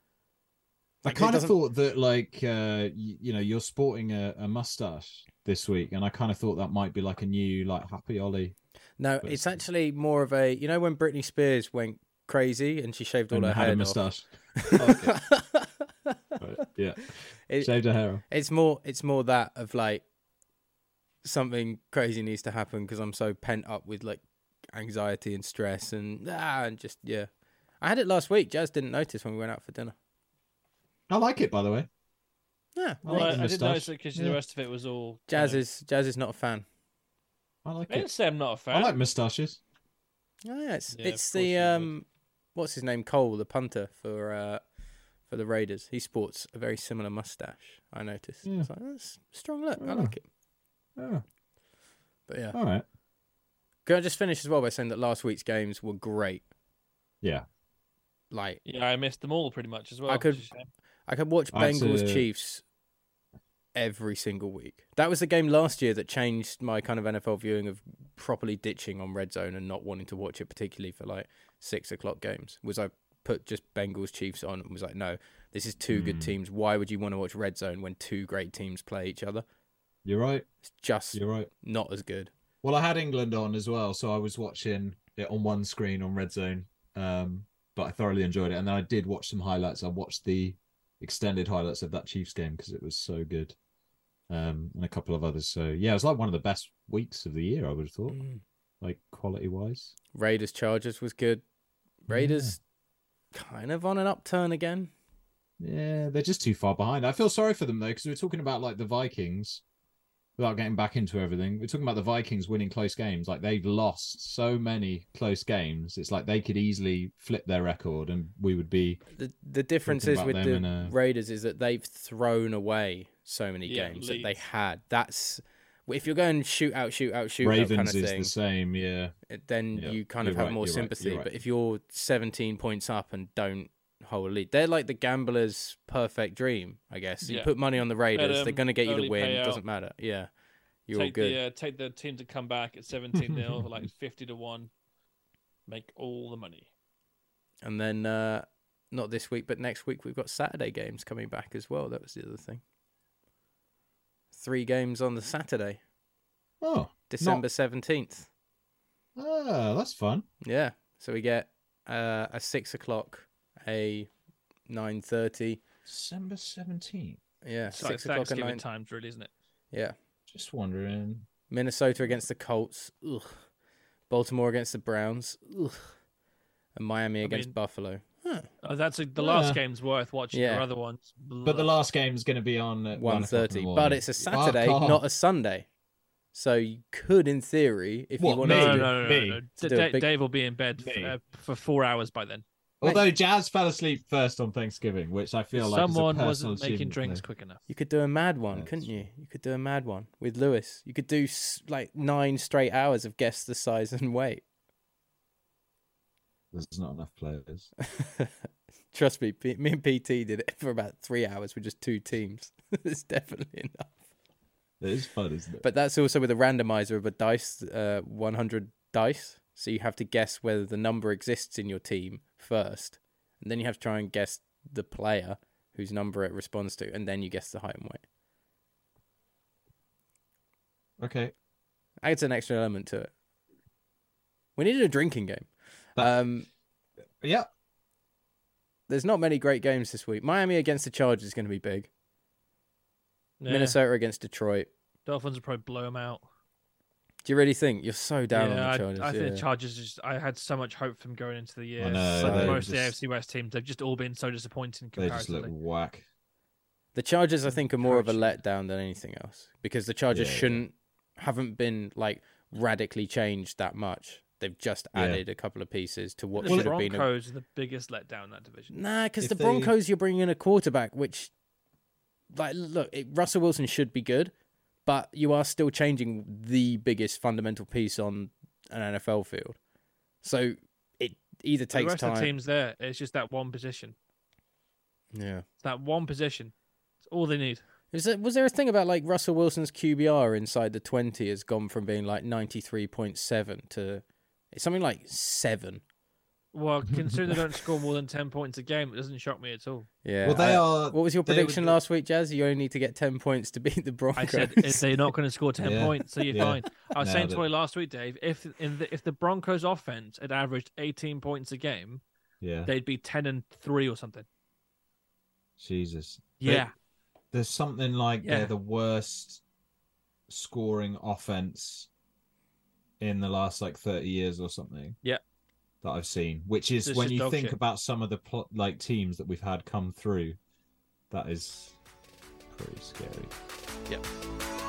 I Like, it kind of doesn't- thought that, like, uh, you, you know, you're sporting a, a mustache this week, and I kind of thought that might be like a new, like, Happy Ollie. No, But it's it's- actually more of a. You know when Britney Spears went crazy and she shaved all And her had a hair mustache. off. Right, yeah, It- shaved her hair off. It's more it's more that of like something crazy needs to happen because I'm so pent up with like anxiety and stress and ah and just yeah. I had it last week. Jazz didn't notice when we went out for dinner. I like it, by the way. Yeah, I Well, like I, the I did moustache. notice it because Yeah. the rest of it was all. you Jazz know- is Jazz is not a fan. I like I didn't it. say I'm not a fan. I like moustaches. Oh yeah, it's Yeah, it's of the course you would. um what's his name Cole the punter for uh for the Raiders. He sports a very similar mustache. I noticed. Yeah. It's like that's a strong look. I Yeah. like it. Oh, But yeah, all right. can I just finish as well by saying that last week's games were great. Yeah. Like Yeah, I missed them all pretty much as well. I could- which is a shame. I could watch I had Bengals to- Chiefs every single week. That was the game last year that changed my kind of N F L viewing of properly ditching on Red Zone and not wanting to watch it, particularly for like six o'clock games. Was I put just Bengals Chiefs on and was like, no, this is two good Mm. teams. Why would you want to watch Red Zone when two great teams play each other? You're right. It's just You're right. not as good. Well, I had England on as well, so I was watching it on one screen on Red Zone. Um, but I thoroughly enjoyed it, and then I did watch some highlights. I watched the extended highlights of that Chiefs game because it was so good, um, and a couple of others. So yeah, it was like one of the best weeks of the year. I would have thought, Mm. like quality wise. Raiders Chargers was good. Raiders kind of on an upturn again. Yeah, they're just too far behind. I feel sorry for them though, because we were talking about like the Vikings. Without getting back into everything, we're talking about the Vikings winning close games. Like they've lost so many close games. It's like they could easily flip their record, and we would be. The the difference Talking is about with them the in a- Raiders is that they've thrown away so many Yeah, games that they leads. had. That's if you're going shoot out, shoot out, shoot out Ravens kind of is thing, the same, yeah. it- then Yeah, you kind you're of have right, more you're right, sympathy. you're right. But if you're seventeen points up and don't hold a lead, they're like the gambler's perfect dream, I guess. You Yeah. put money on the Raiders, they're them, going to get you the early win. It payout. doesn't matter. Yeah, you're all Take good. the uh, take the team to come back at seventeen nil, like fifty to one, make all the money. And then uh, not this week, but next week we've got Saturday games coming back as well. That was the other thing. Three games on the Saturday. Oh, December seventeenth. ah, that's fun. Yeah. So we get uh, a six o'clock, a nine thirty. December seventeenth. Yeah, It's like six o'clock and Thanksgiving nine. times, really, isn't it? Yeah. Just wondering. Minnesota against the Colts. Ugh. Baltimore against the Browns. Ugh. And Miami I against mean- Buffalo. Huh. Oh, that's a, the Yeah. last game's worth watching. Yeah. The other ones, But the last game's going to be on at one one o'clock in thirty. the But morning. it's a Oh, Saturday, God. not a Sunday. So you could, in theory, if What, you wanted me? to no, do no, no, no, Me? no. To D- do a D- big- Dave will be in bed Me? f- uh, for four hours by then. Although Jazz fell asleep first on Thanksgiving, which I feel like Someone is a personal wasn't making achievement for drinks me. quick enough. You could do a mad one, Yeah, couldn't that's you? You could do a mad one with Lewis. You could do s- like nine straight hours of guess the size and weight. There's not enough players. Trust me, P- me and P T did it for about three hours with just two teams. It's definitely enough. It is fun, isn't it? But that's also with a randomizer of a dice, uh, one hundred dice. So you have to guess whether the number exists in your team first, and then you have to try and guess the player whose number it responds to, and then you guess the height and weight. Okay. Adds an extra element to it. We needed a drinking game. That- Um, Yeah. there's not many great games this week. Miami against the Chargers is going to be big. Yeah. Minnesota against Detroit. Dolphins will probably blow them out. Do you really think you're so down yeah, on I, the Chargers? I think yeah. the Chargers just. I had so much hope from going into the year. I know, Like they're most of the just- A F C West teams, they've just all been so disappointing They just look comparatively. whack. The Chargers, I think, are more of a Encouraging. letdown than anything else because the Chargers Yeah, yeah. shouldn't haven't been like radically changed that much. They've just Yeah. added a couple of pieces to what The should have been. A... Broncos are the biggest letdown in that division. Nah, because If the they- Broncos, you're bringing in a quarterback, which, like, look, it, Russell Wilson should be good, but you are still changing the biggest fundamental piece on an N F L field. So it either takes the rest time. of the team's there. It's just that one position. Yeah, It's that one position. It's all they need. Is there, was there a thing about like Russell Wilson's Q B R inside the twenty has gone from being like ninety-three point seven to it's something like seven? Well, considering they don't score more than ten points a game, it doesn't shock me at all. Yeah. Well, they I- are. What was your they prediction would- last week, Jazz? You only need to get ten points to beat the Broncos. I said if they're not going to score ten Yeah. points, so you're Yeah. fine. I was saying Nailed to it. you last week, Dave, if in the, if the Broncos offense had averaged eighteen points a game, Yeah. they'd be ten and three or something. Jesus. Yeah. There's something like Yeah. they're the worst scoring offense in the last like thirty years or something. Yeah. That I've seen, which is It's when just you dog think shit. about some of the pl- like teams that we've had come through, that is pretty scary. Yeah.